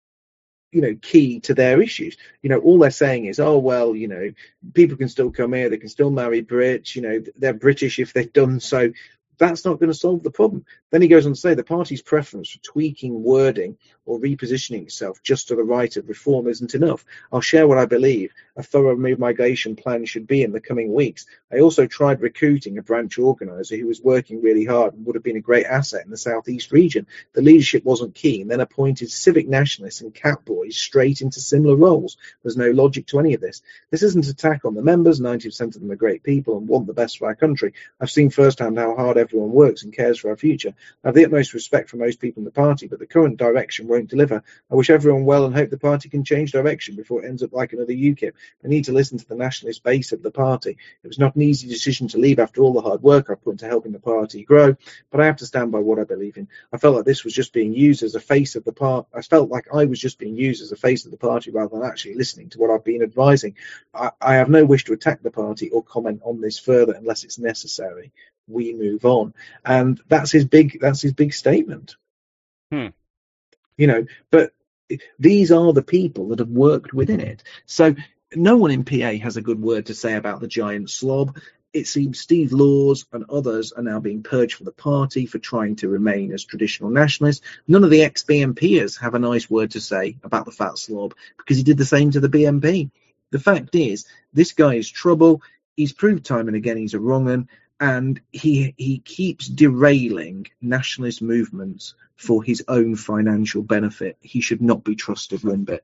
Speaker 2: you know, key to their issues. You know, all they're saying is, oh, well, you know, people can still come here, they can still marry Brits, you know, they're British if they've done so. That's not going to solve the problem. Then he goes on to say the party's preference for tweaking wording or repositioning itself just to the right of reform isn't enough. I'll share what I believe a thorough migration plan should be in the coming weeks. I also tried recruiting a branch organiser who was working really hard and would have been a great asset in the southeast region. The leadership wasn't keen, then appointed civic nationalists and catboys straight into similar roles. There's no logic to any of this. This isn't an attack on the members. ninety percent of them are great people and want the best for our country. I've seen firsthand how hard everyone works and cares for our future. I have the utmost respect for most people in the party, but the current direction won't deliver. I wish everyone well and hope the party can change direction before it ends up like another UKIP. I need to listen to the nationalist base of the party. It was not an easy decision to leave after all the hard work I've put into helping the party grow, but I have to stand by what I believe in. I felt like this was just being used as a face of the part. I felt like I was just being used as a face of the party rather than actually listening to what I've been advising. I, I have no wish to attack the party or comment on this further unless it's necessary. We move on, and that's his big. That's his big statement.
Speaker 1: Hmm.
Speaker 2: You know, but these are the people that have worked within it. So no one in P A has a good word to say about the giant slob. It seems Steve Laws and others are now being purged from the party for trying to remain as traditional nationalists. None of the ex-B M Pers have a nice word to say about the fat slob because he did the same to the B M P. The fact is, this guy is trouble. He's proved time and again he's a wrong 'un, and he he keeps derailing nationalist movements for his own financial benefit. He should not be trusted one bit.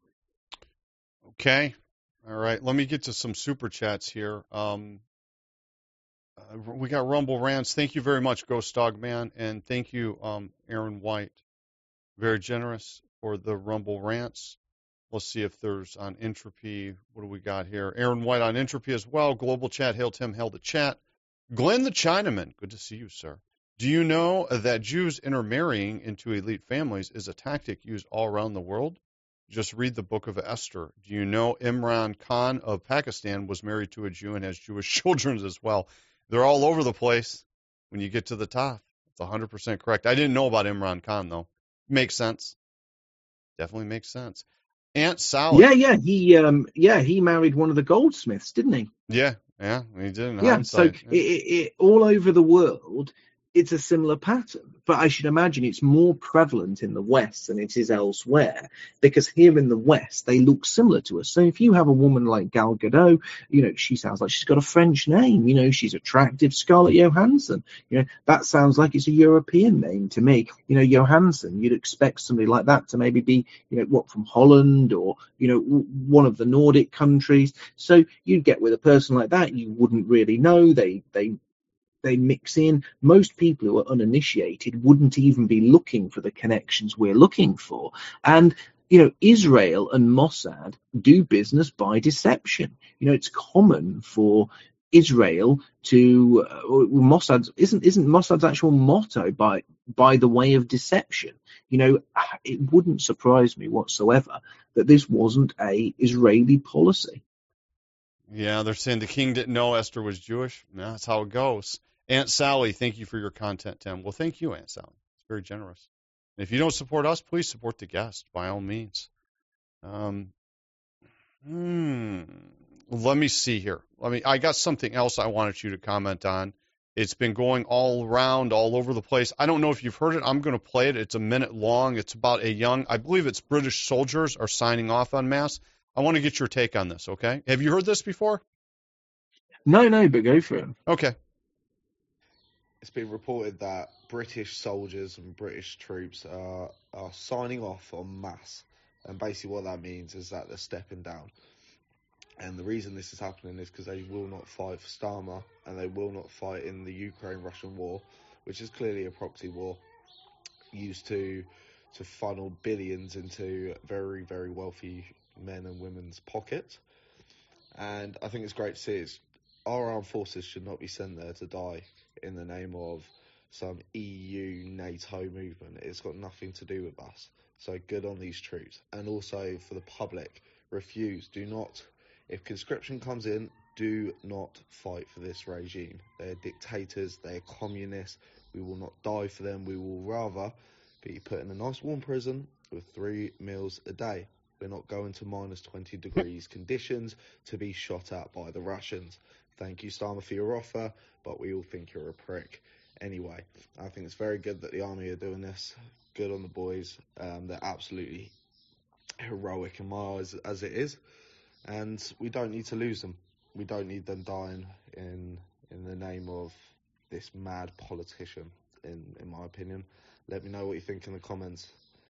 Speaker 1: Okay. All right. Let me get to some super chats here. Um, uh, we got Rumble Rants. Thank you very much, Ghost Dog Man, and thank you, um, Aaron White. Very generous for the Rumble Rants. Let's see if there's on Entropy. What do we got here? Aaron White on Entropy as well. Global Chat. Hail Tim. Hail the chat. Glenn the Chinaman. Good to see you, sir. Do you know that Jews intermarrying into elite families is a tactic used all around the world? Just read the book of Esther. Do you know Imran Khan of Pakistan was married to a Jew and has Jewish children as well? They're all over the place when you get to the top. It's one hundred percent correct. I didn't know about Imran Khan, though. Makes sense. Definitely makes sense. Aunt Sally.
Speaker 2: Yeah, yeah, he um, yeah, he married one of the goldsmiths, didn't he?
Speaker 1: Yeah, yeah, he did in
Speaker 2: yeah,
Speaker 1: hindsight.
Speaker 2: so yeah. It, it, it, all over the world, it's a similar pattern. But I should imagine it's more prevalent in the West than it is elsewhere, because here in the West, they look similar to us. So if you have a woman like Gal Gadot, you know, she sounds like she's got a French name. You know, she's attractive. Scarlett Johansson, you know, that sounds like it's a European name to me. You know, Johansson, you'd expect somebody like that to maybe be, you know, what, from Holland or, you know, one of the Nordic countries. So you'd get with a person like that, you wouldn't really know. They, they, They mix in. Most people who are uninitiated wouldn't even be looking for the connections we're looking for. And, you know, Israel and Mossad do business by deception. You know, it's common for Israel to uh, Mossad's isn't isn't Mossad's actual motto by by the way of deception. You know, it wouldn't surprise me whatsoever that this wasn't a Israeli policy.
Speaker 1: Yeah, they're saying the king didn't know Esther was Jewish. No, that's how it goes. Aunt Sally, thank you for your content, Tim. Well, thank you, Aunt Sally. It's very generous. And if you don't support us, please support the guest, by all means. Um, hmm. Let me see here. Let me. I got something else I wanted you to comment on. It's been going all around, all over the place. I don't know if you've heard it. I'm going to play it. It's a minute long. It's about a young, I believe it's British soldiers are signing off en masse. I want to get your take on this, okay? Have you heard this before?
Speaker 2: No, no, but go for it.
Speaker 1: Okay.
Speaker 3: It's been reported that British soldiers and British troops are, are signing off en masse. And basically what that means is that they're stepping down. And the reason this is happening is because they will not fight for Starmer and they will not fight in the Ukraine-Russian war, which is clearly a proxy war used to to funnel billions into very, very wealthy men and women's pockets. And I think it's great to see is our armed forces should not be sent there to die in the name of some E U, NATO movement. It's got nothing to do with us. So good on these troops. And also for the public, refuse, do not, if conscription comes in, do not fight for this regime. They're dictators, they're communists. We will not die for them. We will rather be put in a nice warm prison with three meals a day. We're not going to minus twenty degrees conditions to be shot at by the Russians. Thank you, Starmer, for your offer, but we all think you're a prick. Anyway, I think it's very good that the army are doing this. Good on the boys. Um, they're absolutely heroic in my eyes as it is. And we don't need to lose them. We don't need them dying in in the name of this mad politician, in, in my opinion. Let me know what you think in the comments.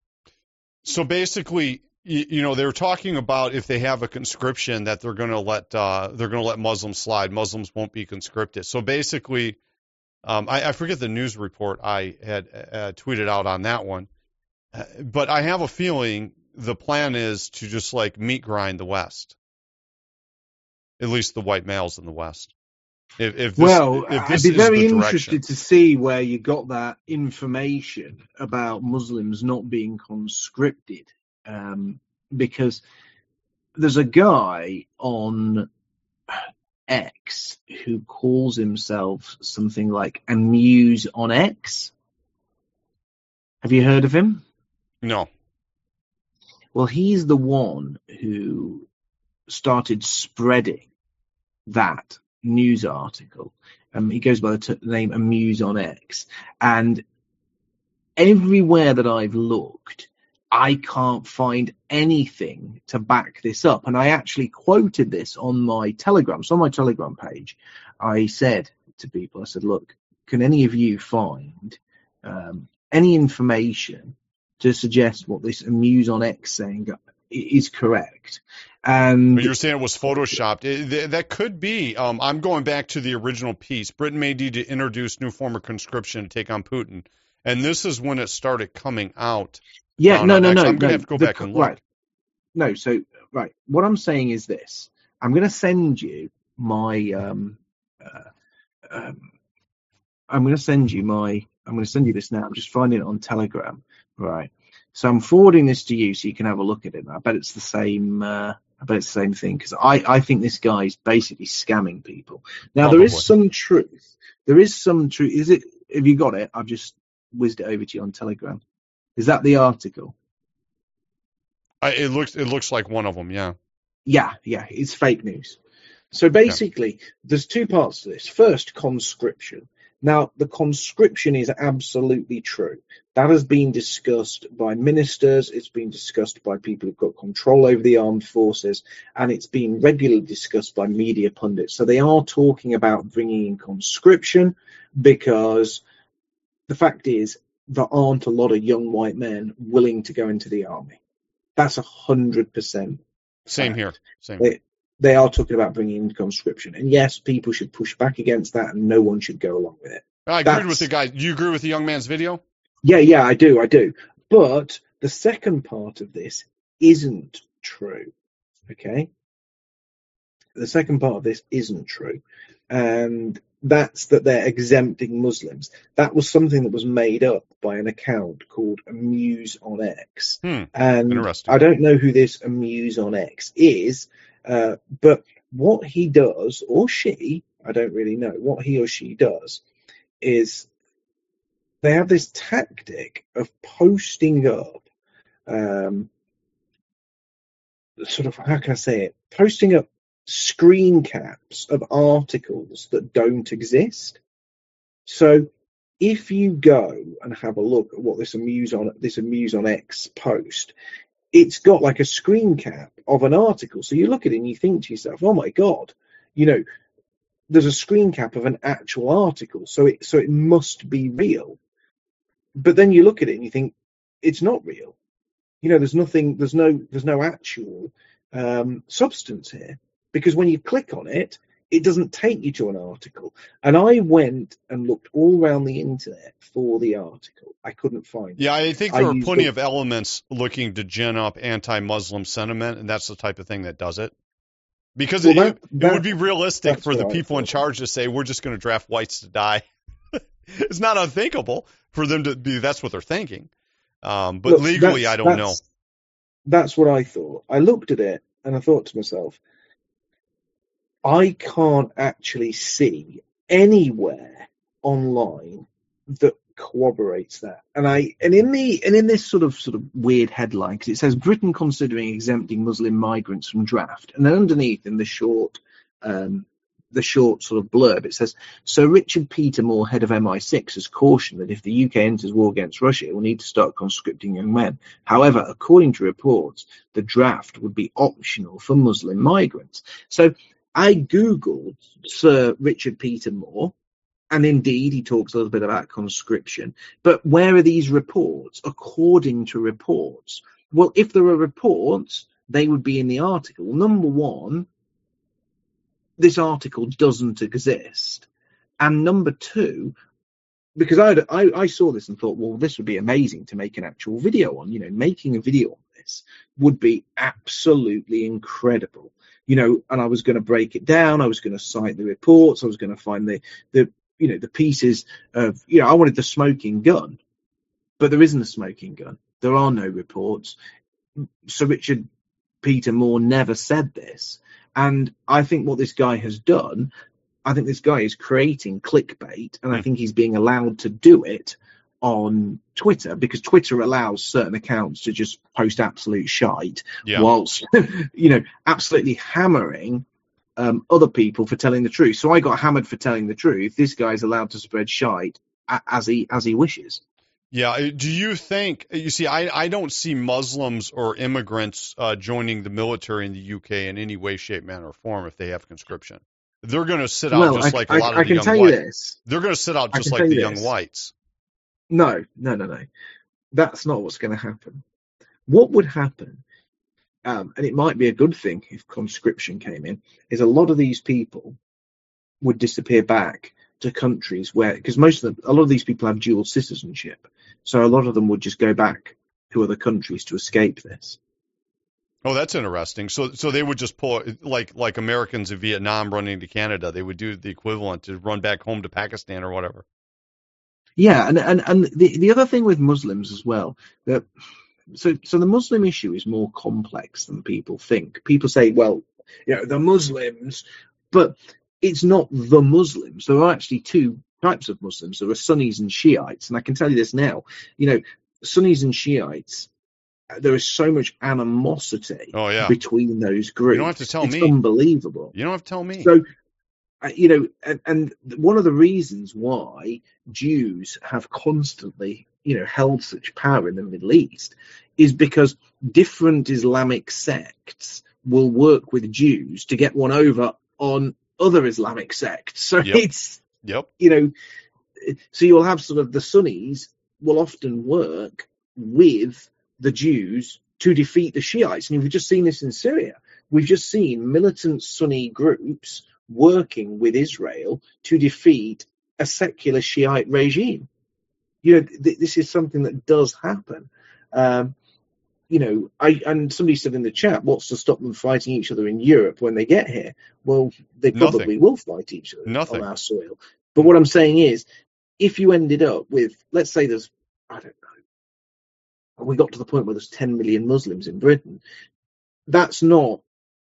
Speaker 1: So basically, you, you know, they were talking about if they have a conscription that they're going to let uh, they're going to let Muslims slide. Muslims won't be conscripted. So basically, Um, I, I forget the news report I had uh, tweeted out on that one, uh, but I have a feeling the plan is to just like meat grind the West, at least the white males in the West. If, if this,
Speaker 2: Well,
Speaker 1: if
Speaker 2: I'd
Speaker 1: this
Speaker 2: be
Speaker 1: is
Speaker 2: very
Speaker 1: the
Speaker 2: interested
Speaker 1: direction.
Speaker 2: to see where you got that information about Muslims not being conscripted, um, because there's a guy on X who calls himself something like Amuse on X. Have you heard of him?
Speaker 1: No.
Speaker 2: Well, he's the one who started spreading that news article. Um, he goes by the t- name Amuse on X. And everywhere that I've looked, I can't find anything to back this up. And I actually quoted this on my Telegram. So on my Telegram page, I said to people, I said, look, can any of you find um, any information to suggest what this Amuse on X saying is correct? And
Speaker 1: But you're saying it was photoshopped. It, th- that could be. Um, I'm going back to the original piece. Britain may need to introduce new form of conscription to take on Putin. And this is when it started coming out.
Speaker 2: yeah,
Speaker 1: on
Speaker 2: no, no,
Speaker 1: X.
Speaker 2: no.
Speaker 1: I'm going to
Speaker 2: no,
Speaker 1: have to go
Speaker 2: the
Speaker 1: back
Speaker 2: co-
Speaker 1: and look.
Speaker 2: Right. No, so, right. What I'm saying is this. I'm going to send you my, um, uh, um, I'm going to send you my, I'm going to send you this now. I'm just finding it on Telegram. Right. So I'm forwarding this to you so you can have a look at it. I bet it's the same, uh, I bet it's the same thing, because I, I think this guy is basically scamming people. Now, there
Speaker 1: Probably.
Speaker 2: is some truth. There is some truth. Is it, have you got it? I've just whizzed it over to you on Telegram. Is that the article?
Speaker 1: I, it looks it looks like one of them, yeah.
Speaker 2: Yeah, yeah, it's fake news. So basically, there's two parts to this. First, conscription. Now, the conscription is absolutely true. That has been discussed by ministers, it's been discussed by people who've got control over the armed forces, and it's been regularly discussed by media pundits. So they are talking about bringing in conscription, because the fact is there aren't a lot of young white men willing to go into the army. That's a hundred percent.
Speaker 1: Same here. Same.
Speaker 2: They, they are talking about bringing in conscription. And yes, people should push back against that, and no one should go along with it.
Speaker 1: I agreed
Speaker 2: That's-
Speaker 1: with the guy. You agree with the young man's video?
Speaker 2: Yeah, yeah, I do, I do. But the second part of this isn't true, okay? The second part of this isn't true. And that's that they're exempting Muslims. That was something that was made up by an account called Amuse on X.
Speaker 1: Hmm,
Speaker 2: and
Speaker 1: interesting.
Speaker 2: I don't know who this Amuse on X is, uh, but what he does, or she, I don't really know, what he or she does is they have this tactic of posting up, um, sort of, how can I say it, posting up screen caps of articles that don't exist. So if you go and have a look at what this Amuse on this Amuse on X post, it's got like a screen cap of an article. So you look at it and you think to yourself, oh my God, you know, there's a screen cap of an actual article. So it so it must be real. But then you look at it and you think it's not real. You know, there's nothing, there's no, there's no actual um, substance here, because when you click on it, it doesn't take you to an article. And I went and looked all around the internet for the article. I couldn't find it.
Speaker 1: Yeah, I think there
Speaker 2: I
Speaker 1: are
Speaker 2: used
Speaker 1: plenty
Speaker 2: the-
Speaker 1: of elements looking to gin up anti-Muslim sentiment, and that's the type of thing that does it. Because
Speaker 2: Well,
Speaker 1: it,
Speaker 2: that-
Speaker 1: it
Speaker 2: that-
Speaker 1: would be realistic
Speaker 2: that's
Speaker 1: for the
Speaker 2: what I
Speaker 1: people in
Speaker 2: thought.
Speaker 1: charge to say, we're just going to draft whites to die. It's not unthinkable for them to be, that's what they're thinking. Um, but
Speaker 2: Look,
Speaker 1: legally,
Speaker 2: that's-
Speaker 1: I don't know.
Speaker 2: that's- That's what I thought. I looked at it and I thought to myself, I can't actually see anywhere online that corroborates that. And I and in the and in this sort of sort of weird headline, because it says Britain considering exempting Muslim migrants from draft, and then underneath in the short um, the short sort of blurb, it says, Sir Richard Petermore, head of M I six, has cautioned that if the U K enters war against Russia, it will need to start conscripting young men. However, according to reports, the draft would be optional for Muslim migrants. So I Googled Sir Richard Petermore, and indeed he talks a little bit about conscription. But where are these reports? According to reports. Well, if there are reports, they would be in the article. Number one, this article doesn't exist. And number two, because I'd, I I saw this and thought, well, this would be amazing to make an actual video on. You know, making a video on this would be absolutely incredible. You know, and I was going to break it down. I was going to cite the reports. I was going to find the the you know the pieces of you know I wanted the smoking gun, but there isn't a smoking gun. There are no reports. Sir Richard Peter Moore never said this, and I think what this guy has done, I think this guy is creating clickbait, and I think he's being allowed to do it on Twitter because Twitter allows certain accounts to just post absolute shite,
Speaker 1: yeah.
Speaker 2: whilst you know absolutely hammering um, other people for telling the truth. So I got hammered for telling the truth. This guy's allowed to spread shite as he as he wishes.
Speaker 1: Yeah. Do you think, you see, I, I don't see Muslims or immigrants uh, joining the military in the U K in any way, shape, manner, or form if they have conscription. They're going to sit out
Speaker 2: well,
Speaker 1: just
Speaker 2: I,
Speaker 1: like a
Speaker 2: I,
Speaker 1: lot
Speaker 2: I
Speaker 1: of the
Speaker 2: can
Speaker 1: young
Speaker 2: tell
Speaker 1: whites.
Speaker 2: you this.
Speaker 1: They're going to sit out
Speaker 2: I
Speaker 1: just
Speaker 2: can
Speaker 1: like
Speaker 2: tell
Speaker 1: the
Speaker 2: you
Speaker 1: young
Speaker 2: this.
Speaker 1: whites.
Speaker 2: No, no, no, no. That's not what's going to happen. What would happen, um, and it might be a good thing if conscription came in, is a lot of these people would disappear back to countries where, because most of them, a lot of these people have dual citizenship, so a lot of them would just go back to other countries to escape this.
Speaker 1: Oh, that's interesting. So, so they would just pull like like Americans in Vietnam running to Canada. They would do the equivalent to run back home to Pakistan or whatever.
Speaker 2: Yeah, and and and the the other thing with Muslims as well, that so so the Muslim issue is more complex than people think. People say, well, you know, the Muslims, but it's not the Muslims. There are actually two types of Muslims. There are Sunnis and Shiites, and I can tell you this now. You know, Sunnis and Shiites, there is so much animosity
Speaker 1: Oh, yeah.
Speaker 2: between those groups.
Speaker 1: You don't have to tell
Speaker 2: it's
Speaker 1: me.
Speaker 2: Unbelievable.
Speaker 1: You don't have to tell me.
Speaker 2: So, uh, you know, and, and one of the reasons why Jews have constantly, you know, held such power in the Middle East is because different Islamic sects will work with Jews to get one over on other Islamic sects. So
Speaker 1: Yep.
Speaker 2: it's,
Speaker 1: Yep.
Speaker 2: you know, so you'll have sort of the Sunnis will often work with the Jews to defeat the Shiites. And we've just seen this in Syria. We've just seen militant Sunni groups working with Israel to defeat a secular Shiite regime. You know, th- this is something that does happen. Um, you know, I and somebody said in the chat, what's to stop them fighting each other in Europe when they get here? Well, they probably
Speaker 1: Nothing.
Speaker 2: will fight each other
Speaker 1: Nothing.
Speaker 2: on our soil. But what I'm saying is, if you ended up with, let's say there's, I don't know, we got to the point where there's ten million Muslims in Britain, that's not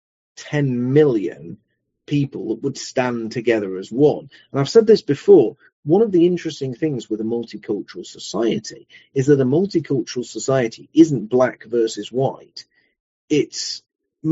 Speaker 2: ten million people that would stand together as one. And I've said this before, one of the interesting things with a multicultural society is that a multicultural society isn't black versus white. It's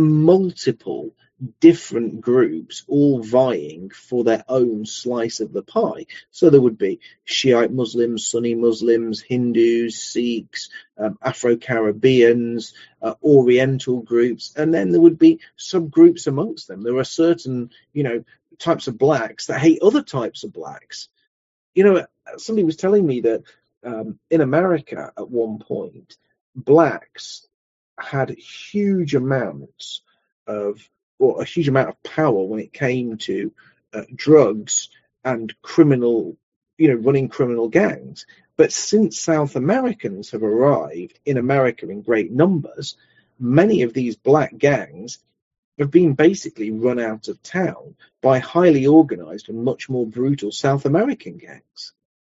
Speaker 2: multiple different groups all vying for their own slice of the pie. So there would be Shiite Muslims, Sunni Muslims, Hindus, Sikhs, um, Afro-Caribbeans, uh, Oriental groups, and then there would be subgroups amongst them. There are certain, you know, types of blacks that hate other types of blacks. You know, somebody was telling me that um, in America at one point, blacks had huge amounts of, or a huge amount of power when it came to uh, drugs and criminal, you know, running criminal gangs. But since South Americans have arrived in America in great numbers, many of these black gangs have been basically run out of town by highly organized and much more brutal South American gangs.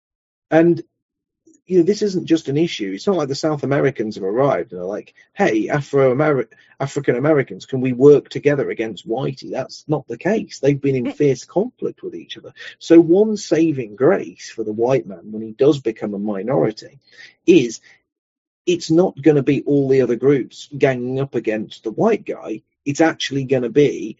Speaker 2: And you know, this isn't just an issue. It's not like the South Americans have arrived and are like, hey, Afro African Americans, can we work together against Whitey? That's not the case. They've been in fierce conflict with each other. So one saving grace for the white man when he does become a minority is it's not going to be all the other groups ganging up against the white guy. It's actually going to be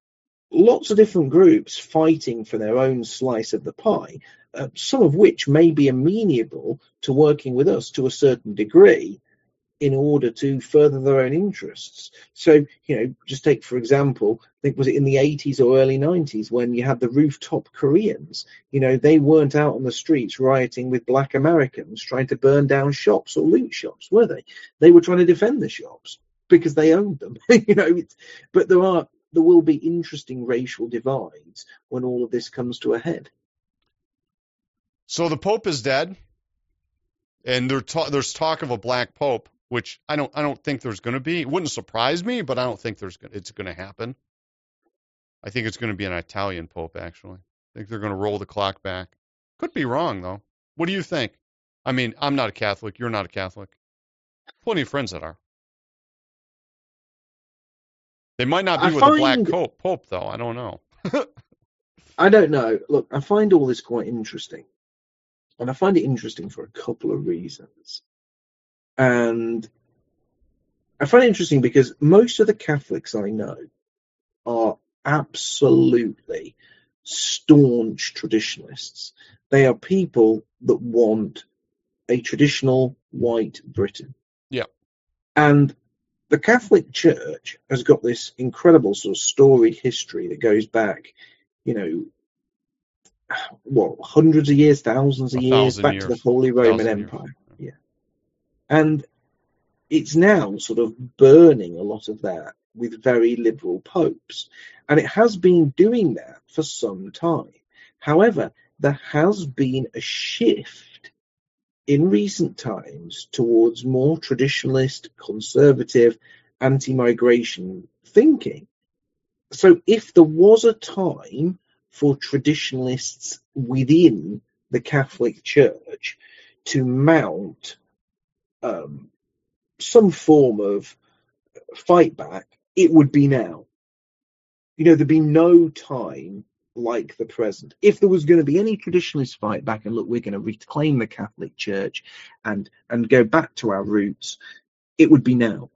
Speaker 2: lots of different groups fighting for their own slice of the pie, uh, some of which may be amenable to working with us to a certain degree in order to further their own interests. So, you know, just take, for example, I think, was it in the eighties or early nineties when you had the rooftop Koreans? You know, they weren't out on the streets rioting with black Americans trying to burn down shops or loot shops, were they? They were trying to defend the shops because they owned them. you know, it's, but there are there will be interesting racial divides when all of this comes to a head.
Speaker 1: So the Pope is dead, and there ta- there's talk of a black Pope, which I don't I don't think there's going to be. It wouldn't surprise me, but I don't think there's it's going to happen. I think it's going to be an Italian Pope, actually. I think they're going to roll the clock back. Could be wrong, though. What do you think? I mean, I'm not a Catholic. You're not a Catholic. Plenty of friends that are. They might not be
Speaker 2: I
Speaker 1: with
Speaker 2: find,
Speaker 1: a black Pope, Pope, though. I don't know.
Speaker 2: I don't know. Look, I find all this quite interesting. And I find it interesting for a couple of reasons. And I find it interesting because most of the Catholics I know are absolutely staunch traditionalists. They are people that want a traditional white Britain.
Speaker 1: Yeah.
Speaker 2: And the Catholic Church has got this incredible sort of storied history that goes back, you know, what, hundreds of years, thousands of
Speaker 1: A
Speaker 2: years,
Speaker 1: thousand
Speaker 2: back
Speaker 1: years.
Speaker 2: to the Holy Roman
Speaker 1: Thousand
Speaker 2: Empire.
Speaker 1: years.
Speaker 2: Yeah. And it's now sort of burning a lot of that with very liberal popes. And it has been doing that for some time. However, there has been a shift in recent times towards more traditionalist, conservative, anti-migration thinking. So if there was a time for traditionalists within the Catholic Church to mount um, some form of fight back, it would be now. You know, there'd be no time like the present. If there was going to be any traditionalist fight back and look, we're going to reclaim the Catholic Church and and go back to our roots, it would be now.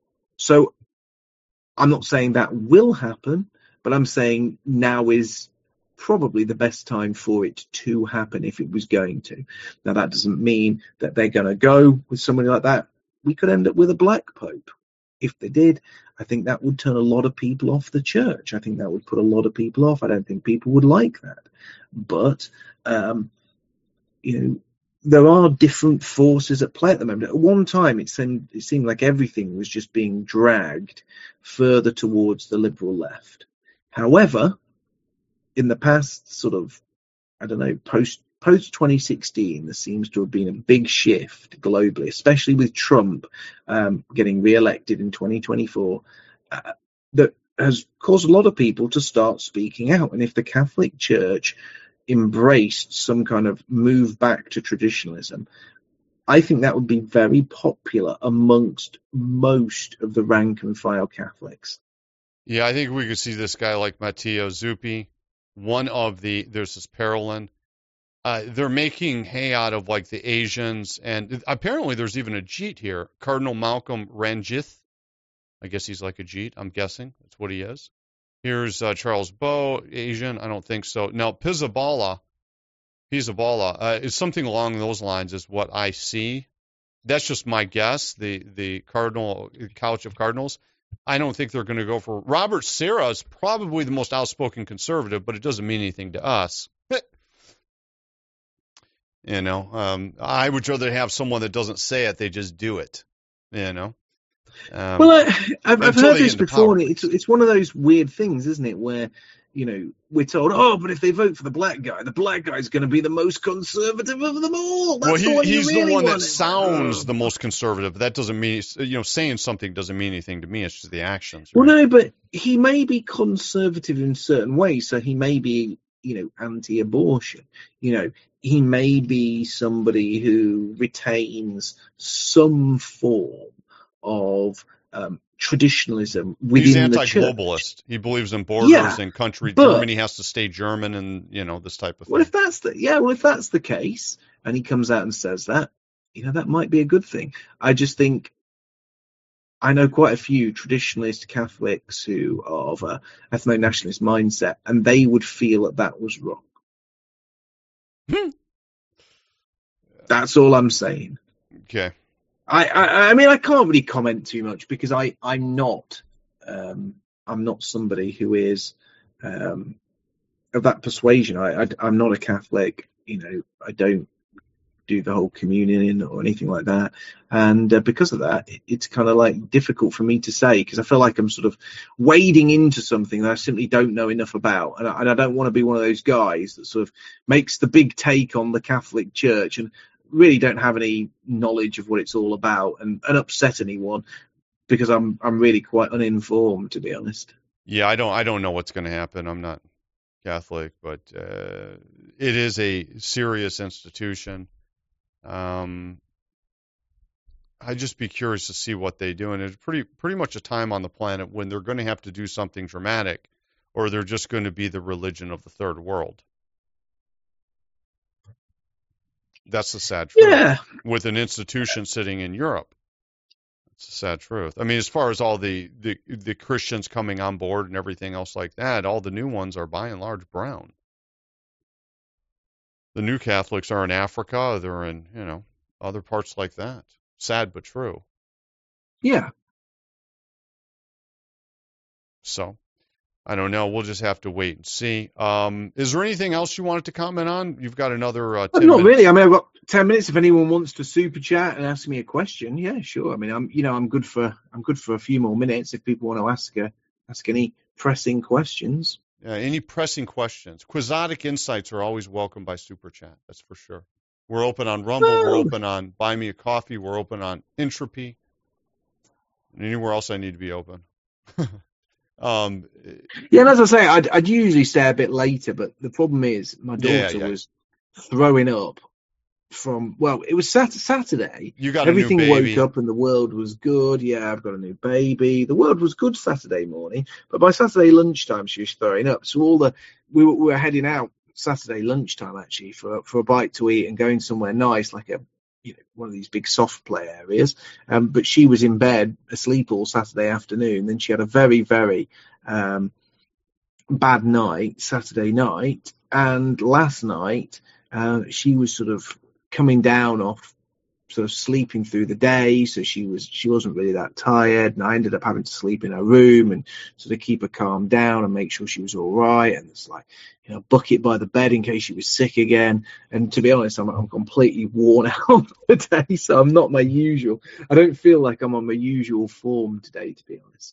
Speaker 2: So I'm not saying that will happen, but I'm saying now is probably the best time for it to happen if it was going to. Now, that doesn't mean that they're going to go with somebody like that. We could end up with a black pope. If they did, I think that would turn a lot of people off the church. I think that would put a lot of people off. I don't think people would like that. But, um, you know, there are different forces at play at the moment. At one time, it seemed, it seemed like everything was just being dragged further towards the liberal left. However, in the past sort of, I don't know, post post twenty sixteen, there seems to have been a big shift globally, especially with Trump um, getting re-elected in twenty twenty-four, uh, that has caused a lot of people to start speaking out. And if the Catholic Church embraced some kind of move back to traditionalism, I think that would be very popular amongst most of the rank and file Catholics.
Speaker 1: Yeah, I think we could see this guy like Matteo Zuppi. One of the, there's this Parolin. Uh, they're making hay out of like the Asians, and apparently there's even a Jeet here, Cardinal Malcolm Ranjith. I guess he's like a Jeet, I'm guessing. That's what he is. Here's uh, Charles Bow, Asian. I don't think so. Now, Pizzaballa, Pizzaballa, uh, is something along those lines is what I see. That's just my guess, the, the Cardinal, College of Cardinals. I don't think they're going to go for Robert Serra is probably the most outspoken conservative, but it doesn't mean anything to us. You know, um, I would rather have someone that doesn't say it; they just do it. You know. Um,
Speaker 2: well, I, I've, I've heard this before.
Speaker 1: Power.
Speaker 2: It's it's one of those weird things, isn't it? Where you know we're told, oh, but if they vote for the black guy, the black guy's going to be the most conservative of them all. That's
Speaker 1: well, he,
Speaker 2: the one
Speaker 1: he's
Speaker 2: really
Speaker 1: the one
Speaker 2: wanted.
Speaker 1: that sounds
Speaker 2: oh.
Speaker 1: the most conservative. But that doesn't mean, you know, saying something doesn't mean anything to me. It's just the actions. Right?
Speaker 2: Well, no, but he may be conservative in certain ways. So he may be, you know, anti-abortion. You know, he may be somebody who retains some form of um, traditionalism within the church.
Speaker 1: He's anti-globalist. He believes in borders
Speaker 2: yeah,
Speaker 1: and country.
Speaker 2: But,
Speaker 1: Germany has to stay German, and you know this type of thing.
Speaker 2: Well, if that's the yeah, well, if that's the case, and he comes out and says that, you know, that might be a good thing. I just think I know quite a few traditionalist Catholics who are of a ethno-nationalist mindset, and they would feel that that was wrong.
Speaker 1: Hmm.
Speaker 2: That's all I'm saying.
Speaker 1: Okay.
Speaker 2: I, I, I mean, I can't really comment too much because I, I'm not, um, I'm not somebody who is um, of that persuasion. I, I, I'm not a Catholic. You know, I don't do the whole communion or anything like that. And uh, because of that, it, it's kind of like difficult for me to say, because I feel like I'm sort of wading into something that I simply don't know enough about. And I, and I don't want to be one of those guys that sort of makes the big take on the Catholic Church and really don't have any knowledge of what it's all about, and, and upset anyone, because I'm I'm really quite uninformed, to be honest.
Speaker 1: Yeah, I don't I don't know what's going to happen. I'm not Catholic, but uh, it is a serious institution. Um, I'd just be curious to see what they do, and it's pretty pretty much a time on the planet when they're going to have to do something dramatic, or they're just going to be the religion of the third world. That's the sad truth.
Speaker 2: Yeah.
Speaker 1: With an institution sitting in Europe. It's a sad truth. I mean, as far as all the, the, the Christians coming on board and everything else like that, all the new ones are by and large brown. The new Catholics are in Africa. They're in, you know, other parts like that. Sad but true.
Speaker 2: Yeah.
Speaker 1: So, I don't know. We'll just have to wait and see. Um, is there anything else you wanted to comment on? You've got another uh, ten
Speaker 2: well, not
Speaker 1: minutes.
Speaker 2: really. I mean, I've got ten minutes. If anyone wants to super chat and ask me a question, yeah, sure. I mean, I'm, you know, I'm good for, I'm good for a few more minutes if people want to ask a, ask any pressing questions.
Speaker 1: Yeah, any pressing questions? Quixotic insights are always welcome by super chat. That's for sure. We're open on Rumble.
Speaker 2: Well,
Speaker 1: We're open on Buy Me a Coffee. We're open on Entropy. And anywhere else I need to be open. Um,
Speaker 2: yeah, and as I say, I'd, I'd usually stay a bit later, but the problem is my daughter
Speaker 1: yeah, yeah.
Speaker 2: was throwing up from, well, it was sat- Saturday.
Speaker 1: You got
Speaker 2: Everything
Speaker 1: a new baby.
Speaker 2: woke up and the world was good. Yeah, I've got a new baby. The world was good Saturday morning, but by Saturday lunchtime she was throwing up. So all the we were, we were heading out Saturday lunchtime actually for for a bite to eat and going somewhere nice, like a you know one of these big soft play areas. Um, but she was in bed asleep all Saturday afternoon. Then she had a very very um, bad night Saturday night, and last night uh, she was sort of coming down off sort of sleeping through the day, so she was she wasn't really that tired, and I ended up having to sleep in her room and sort of keep her calmed down and make sure she was all right, and it's like you know bucket by the bed in case she was sick again. And to be honest, I'm I'm completely worn out today, so I'm not my usual. I don't feel like I'm on my usual form today, to be honest.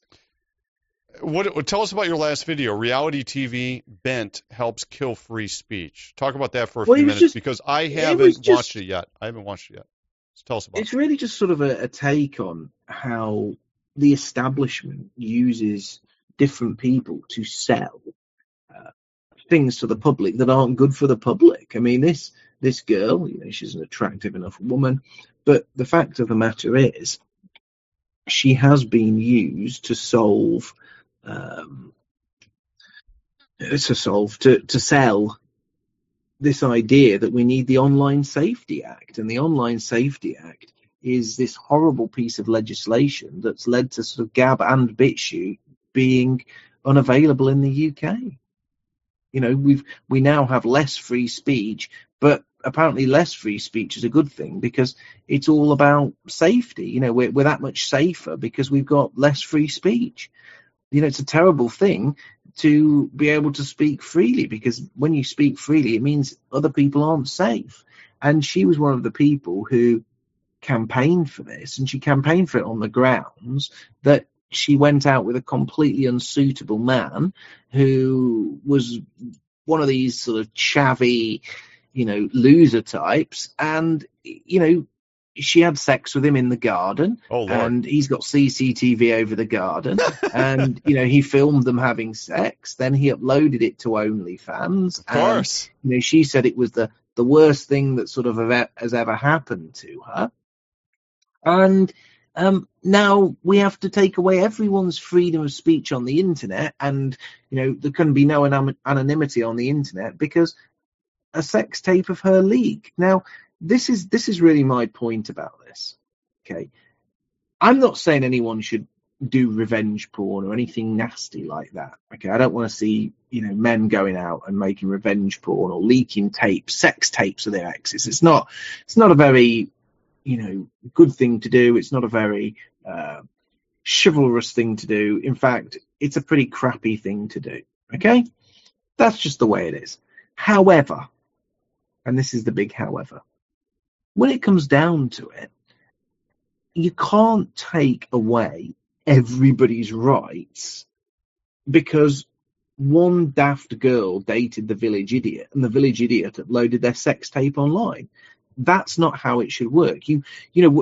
Speaker 1: What tell us about your last video? Reality T V Bent helps kill free speech. Talk about that for a
Speaker 2: Well,
Speaker 1: few
Speaker 2: it was
Speaker 1: minutes
Speaker 2: just-
Speaker 1: because I
Speaker 2: it
Speaker 1: haven't
Speaker 2: was just-
Speaker 1: watched it yet. I haven't watched it yet. So tell us about
Speaker 2: It's
Speaker 1: it.
Speaker 2: really just sort of a, a take on how the establishment uses different people to sell uh, things to the public that aren't good for the public. I mean, this this girl, you know, she's an attractive enough woman, but the fact of the matter is, she has been used to solve, um, to solve to to sell this idea that we need the Online Safety Act, and the Online Safety Act is this horrible piece of legislation that's led to sort of Gab and BitChute being unavailable in the U K. You know, we've we now have less free speech, but apparently less free speech is a good thing because it's all about safety. You know, we're we're that much safer because we've got less free speech. You know, it's a terrible thing to be able to speak freely, because when you speak freely, it means other people aren't safe. And she was one of the people who campaigned for this, and she campaigned for it on the grounds that she went out with a completely unsuitable man who was one of these sort of chavvy, you know, loser types. And, you know, she had sex with him in the garden,
Speaker 1: Oh, Lord.
Speaker 2: and he's got C C T V over the garden, and you know he filmed them having sex. Then he uploaded it to OnlyFans.
Speaker 1: Of course.
Speaker 2: And, you know, she said it was the the worst thing that sort of have, has ever happened to her. And um, now we have to take away everyone's freedom of speech on the internet, and you know there can be no anon- anonymity on the internet because a sex tape of her leaked. Now. This is this is really my point about this. Okay, I'm not saying anyone should do revenge porn or anything nasty like that. Okay, I don't want to see you know men going out and making revenge porn or leaking tapes, sex tapes of their exes. It's not it's not a very you know good thing to do. It's not a very uh, chivalrous thing to do. In fact, it's a pretty crappy thing to do. Okay, that's just the way it is. However, and this is the big however. when it comes down to it, you can't take away everybody's rights because one daft girl dated the village idiot and the village idiot uploaded their sex tape online. That's not how it should work. You, you know,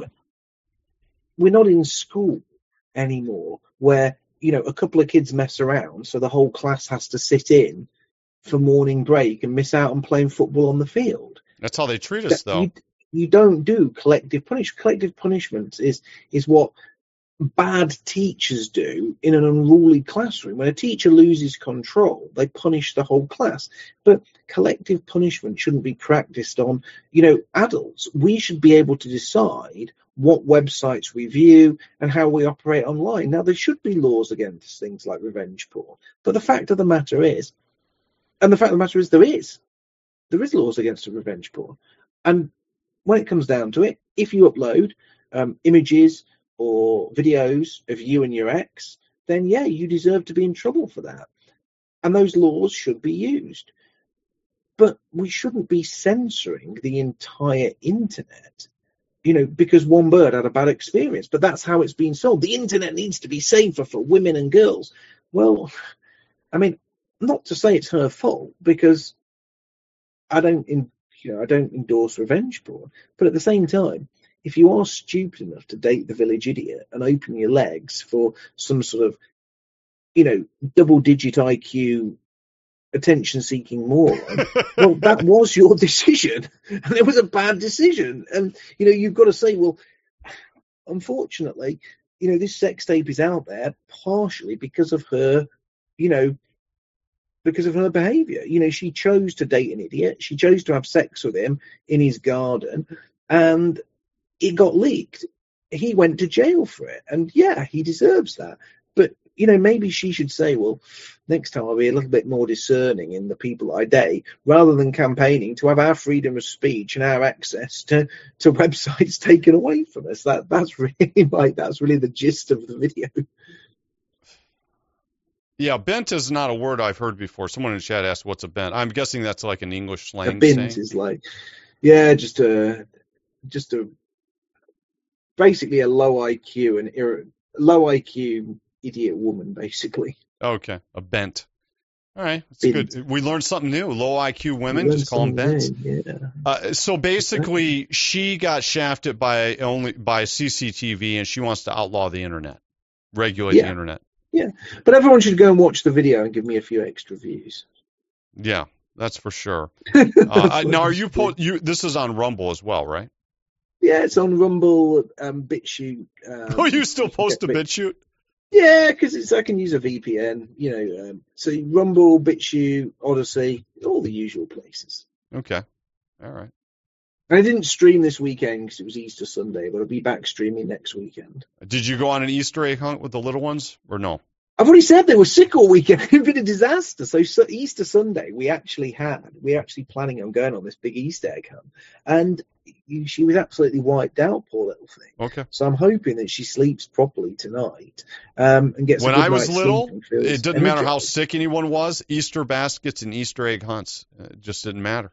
Speaker 2: we're not in school anymore where, you know, a couple of kids mess around, so the whole class has to sit in for morning break and miss out on playing football on the field.
Speaker 1: That's how they treat us, though.
Speaker 2: You, you don't do collective punishment. Collective punishment is is what bad teachers do in an unruly classroom. When a teacher loses control, they punish the whole class. But collective punishment shouldn't be practiced on, you know, adults. We should be able to decide what websites we view and how we operate online. Now, there should be laws against things like revenge porn. But the fact of the matter is, and the fact of the matter is there is, there is laws against revenge porn. And when it comes down to it, if you upload um, images or videos of you and your ex, then yeah, you deserve to be in trouble for that. And those laws should be used. But we shouldn't be censoring the entire internet, you know, because one bird had a bad experience. But that's how it's been sold. The internet needs to be safer for women and girls. Well, I mean, not to say it's her fault, because I don't, in, you know, I don't endorse revenge porn. But at the same time, if you are stupid enough to date the village idiot and open your legs for some sort of, you know, double-digit I Q attention-seeking moron, well, that was your decision, and it was a bad decision. And, you know, you've got to say, well, unfortunately, you know, this sex tape is out there partially because of her, you know, because of her behaviour. You know, she chose to date an idiot. She chose to have sex with him in his garden, and it got leaked. He went to jail for it. And yeah, he deserves that. But, you know, maybe she should say, well, next time I'll be a little bit more discerning in the people I date, rather than campaigning to have our freedom of speech and our access to, to websites taken away from us. That That's really like, that's really the gist of the video.
Speaker 1: Yeah, bent is not a word I've heard before. Someone in the chat asked, what's a bent? I'm guessing that's like an English slang
Speaker 2: A bent
Speaker 1: saying.
Speaker 2: is like, yeah, just a, just a, basically a low I Q and ir- low I Q idiot woman, basically.
Speaker 1: Okay, a bent. All right, that's
Speaker 2: Bent.
Speaker 1: good. We learned something new. Low I Q women,
Speaker 2: Learn
Speaker 1: just call them bents.
Speaker 2: something new, Yeah.
Speaker 1: Uh, so basically, she got shafted by only by C C T V, and she wants to outlaw the internet, regulate
Speaker 2: Yeah.
Speaker 1: the internet.
Speaker 2: Yeah, but everyone should go and watch the video and give me a few extra views.
Speaker 1: Yeah, that's for sure.
Speaker 2: That's
Speaker 1: Uh,
Speaker 2: what
Speaker 1: now, are
Speaker 2: I
Speaker 1: you
Speaker 2: should
Speaker 1: po-
Speaker 2: do.
Speaker 1: you? This is on Rumble as well, right?
Speaker 2: Yeah, it's on Rumble, um, BitChute. Um,
Speaker 1: Oh, you still
Speaker 2: you can
Speaker 1: post to
Speaker 2: get-
Speaker 1: BitChute?
Speaker 2: Yeah, because it's I can use a V P N, you know. Um, so Rumble, BitChute, Odyssey, all the usual places.
Speaker 1: Okay, all right.
Speaker 2: And I didn't stream this weekend because it was Easter Sunday, but I'll be back streaming next weekend.
Speaker 1: Did you go on an Easter egg hunt with the little ones, or no?
Speaker 2: I've already said they were sick all weekend. It's been a disaster. So, so Easter Sunday, we actually had, we were actually planning on going on this big Easter egg hunt. And you, she was absolutely wiped out, poor little thing.
Speaker 1: Okay.
Speaker 2: So I'm hoping that she sleeps properly tonight um, and gets
Speaker 1: When
Speaker 2: a good
Speaker 1: I was
Speaker 2: night's
Speaker 1: little,
Speaker 2: sleep and feels
Speaker 1: it didn't matter how
Speaker 2: energized.
Speaker 1: sick anyone was. Easter baskets and Easter egg hunts, uh, it just didn't matter.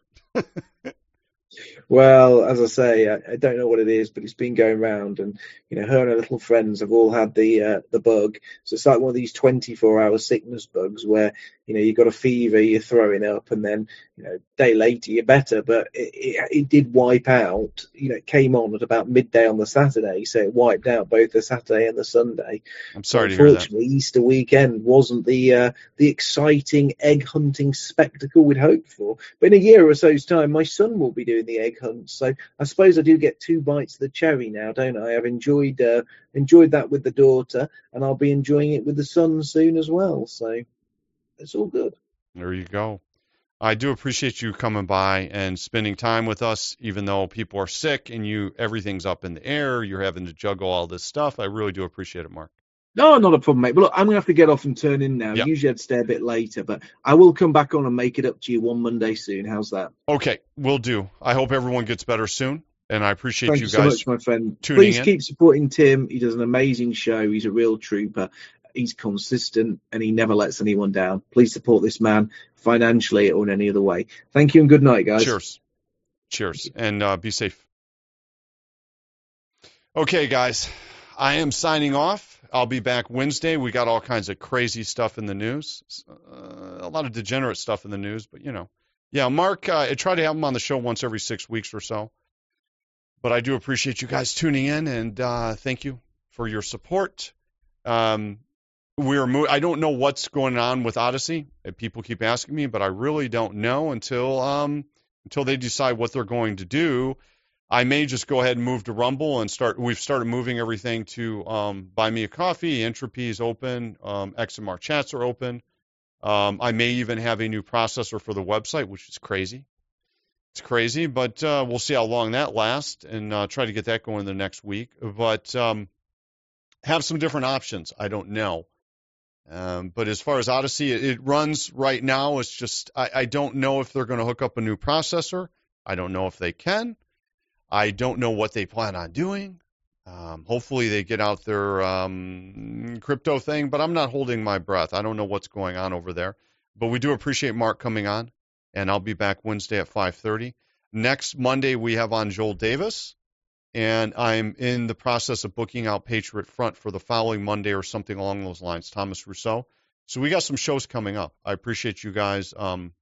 Speaker 2: Well, as I say, I, I don't know what it is, but it's been going round, and you know, her and her little friends have all had the uh, the bug. So it's like one of these twenty-four hour sickness bugs where you know you've got a fever, you're throwing up, and then you know, a day later you're better. But it, it, it did wipe out. You know, it came on at about midday on the Saturday, so it wiped out both the Saturday and the Sunday.
Speaker 1: I'm sorry to hear that.
Speaker 2: Unfortunately, Easter weekend wasn't the uh, the exciting egg hunting spectacle we'd hoped for. But in a year or so's time, my son will be doing the egg hunt, so I suppose I do get two bites of the cherry now, don't I? I've enjoyed uh, enjoyed that with the daughter, and I'll be enjoying it with the son soon as well. So it's all good.
Speaker 1: There you go. I do appreciate you coming by and spending time with us, even though people are sick and you everything's up in the air. You're having to juggle all this stuff. I really do appreciate it, Mark.
Speaker 2: No, not a problem, mate. But look, I'm going to have to get off and turn in now.
Speaker 1: Yeah.
Speaker 2: Usually I'd stay a bit later, but I will come back on and make it up to you one Monday soon. How's that?
Speaker 1: Okay, will do. I hope everyone gets better soon, and I appreciate
Speaker 2: Thank
Speaker 1: you
Speaker 2: you so
Speaker 1: guys
Speaker 2: much, my friend.
Speaker 1: tuning
Speaker 2: Please
Speaker 1: in.
Speaker 2: keep supporting Tim. He does an amazing show. He's a real trooper. He's consistent, and he never lets anyone down. Please support this man financially or in any other way. Thank you, and good night, guys.
Speaker 1: Cheers. Cheers, and uh, be safe. Okay, guys, I am signing off. I'll be back Wednesday. We got all kinds of crazy stuff in the news, uh, a lot of degenerate stuff in the news, but you know. Yeah, Mark, uh, I try to have him on the show once every six weeks or so. But I do appreciate you guys tuning in, and uh, thank you for your support. Um, we're mo- I don't know what's going on with Odyssey. People keep asking me, but I really don't know until um, until they decide what they're going to do. I may just go ahead and move to Rumble and start. We've started moving everything to um, Buy Me a Coffee. Entropy is open. Um, X M R chats are open. Um, I may even have a new processor for the website, which is crazy. It's crazy, but uh, we'll see how long that lasts and uh, try to get that going the next week. But um, have some different options. I don't know. Um, but as far as Odyssey, it, it runs right now. It's just I, I don't know if they're going to hook up a new processor. I don't know if they can. I don't know what they plan on doing. Um, hopefully they get out their um, crypto thing, but I'm not holding my breath. I don't know what's going on over there. But we do appreciate Mark coming on, and I'll be back Wednesday at five thirty. Next Monday we have on Joel Davis, and I'm in the process of booking out Patriot Front for the following Monday or something along those lines, Thomas Rousseau. So we got some shows coming up. I appreciate you guys. Um,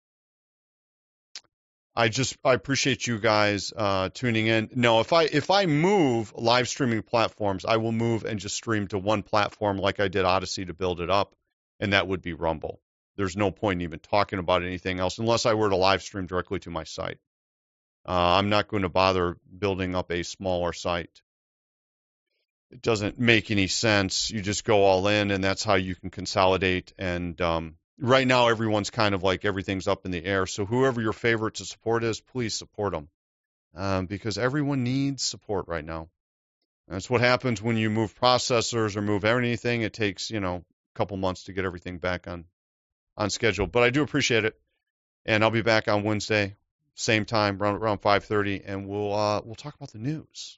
Speaker 1: I just I appreciate you guys uh, tuning in. No, if I if I move live streaming platforms, I will move and just stream to one platform like I did Odyssey to build it up, and that would be Rumble. There's no point in even talking about anything else unless I were to live stream directly to my site. Uh, I'm not going to bother building up a smaller site. It doesn't make any sense. You just go all in, and that's how you can consolidate. And um, right now, everyone's kind of like everything's up in the air. So whoever your favorite to support is, please support them um, because everyone needs support right now. That's what happens when you move processors or move anything. It takes, you know, a couple months to get everything back on, on schedule. But I do appreciate it. And I'll be back on Wednesday, same time, around, around five thirty, and we'll uh, we'll talk about the news.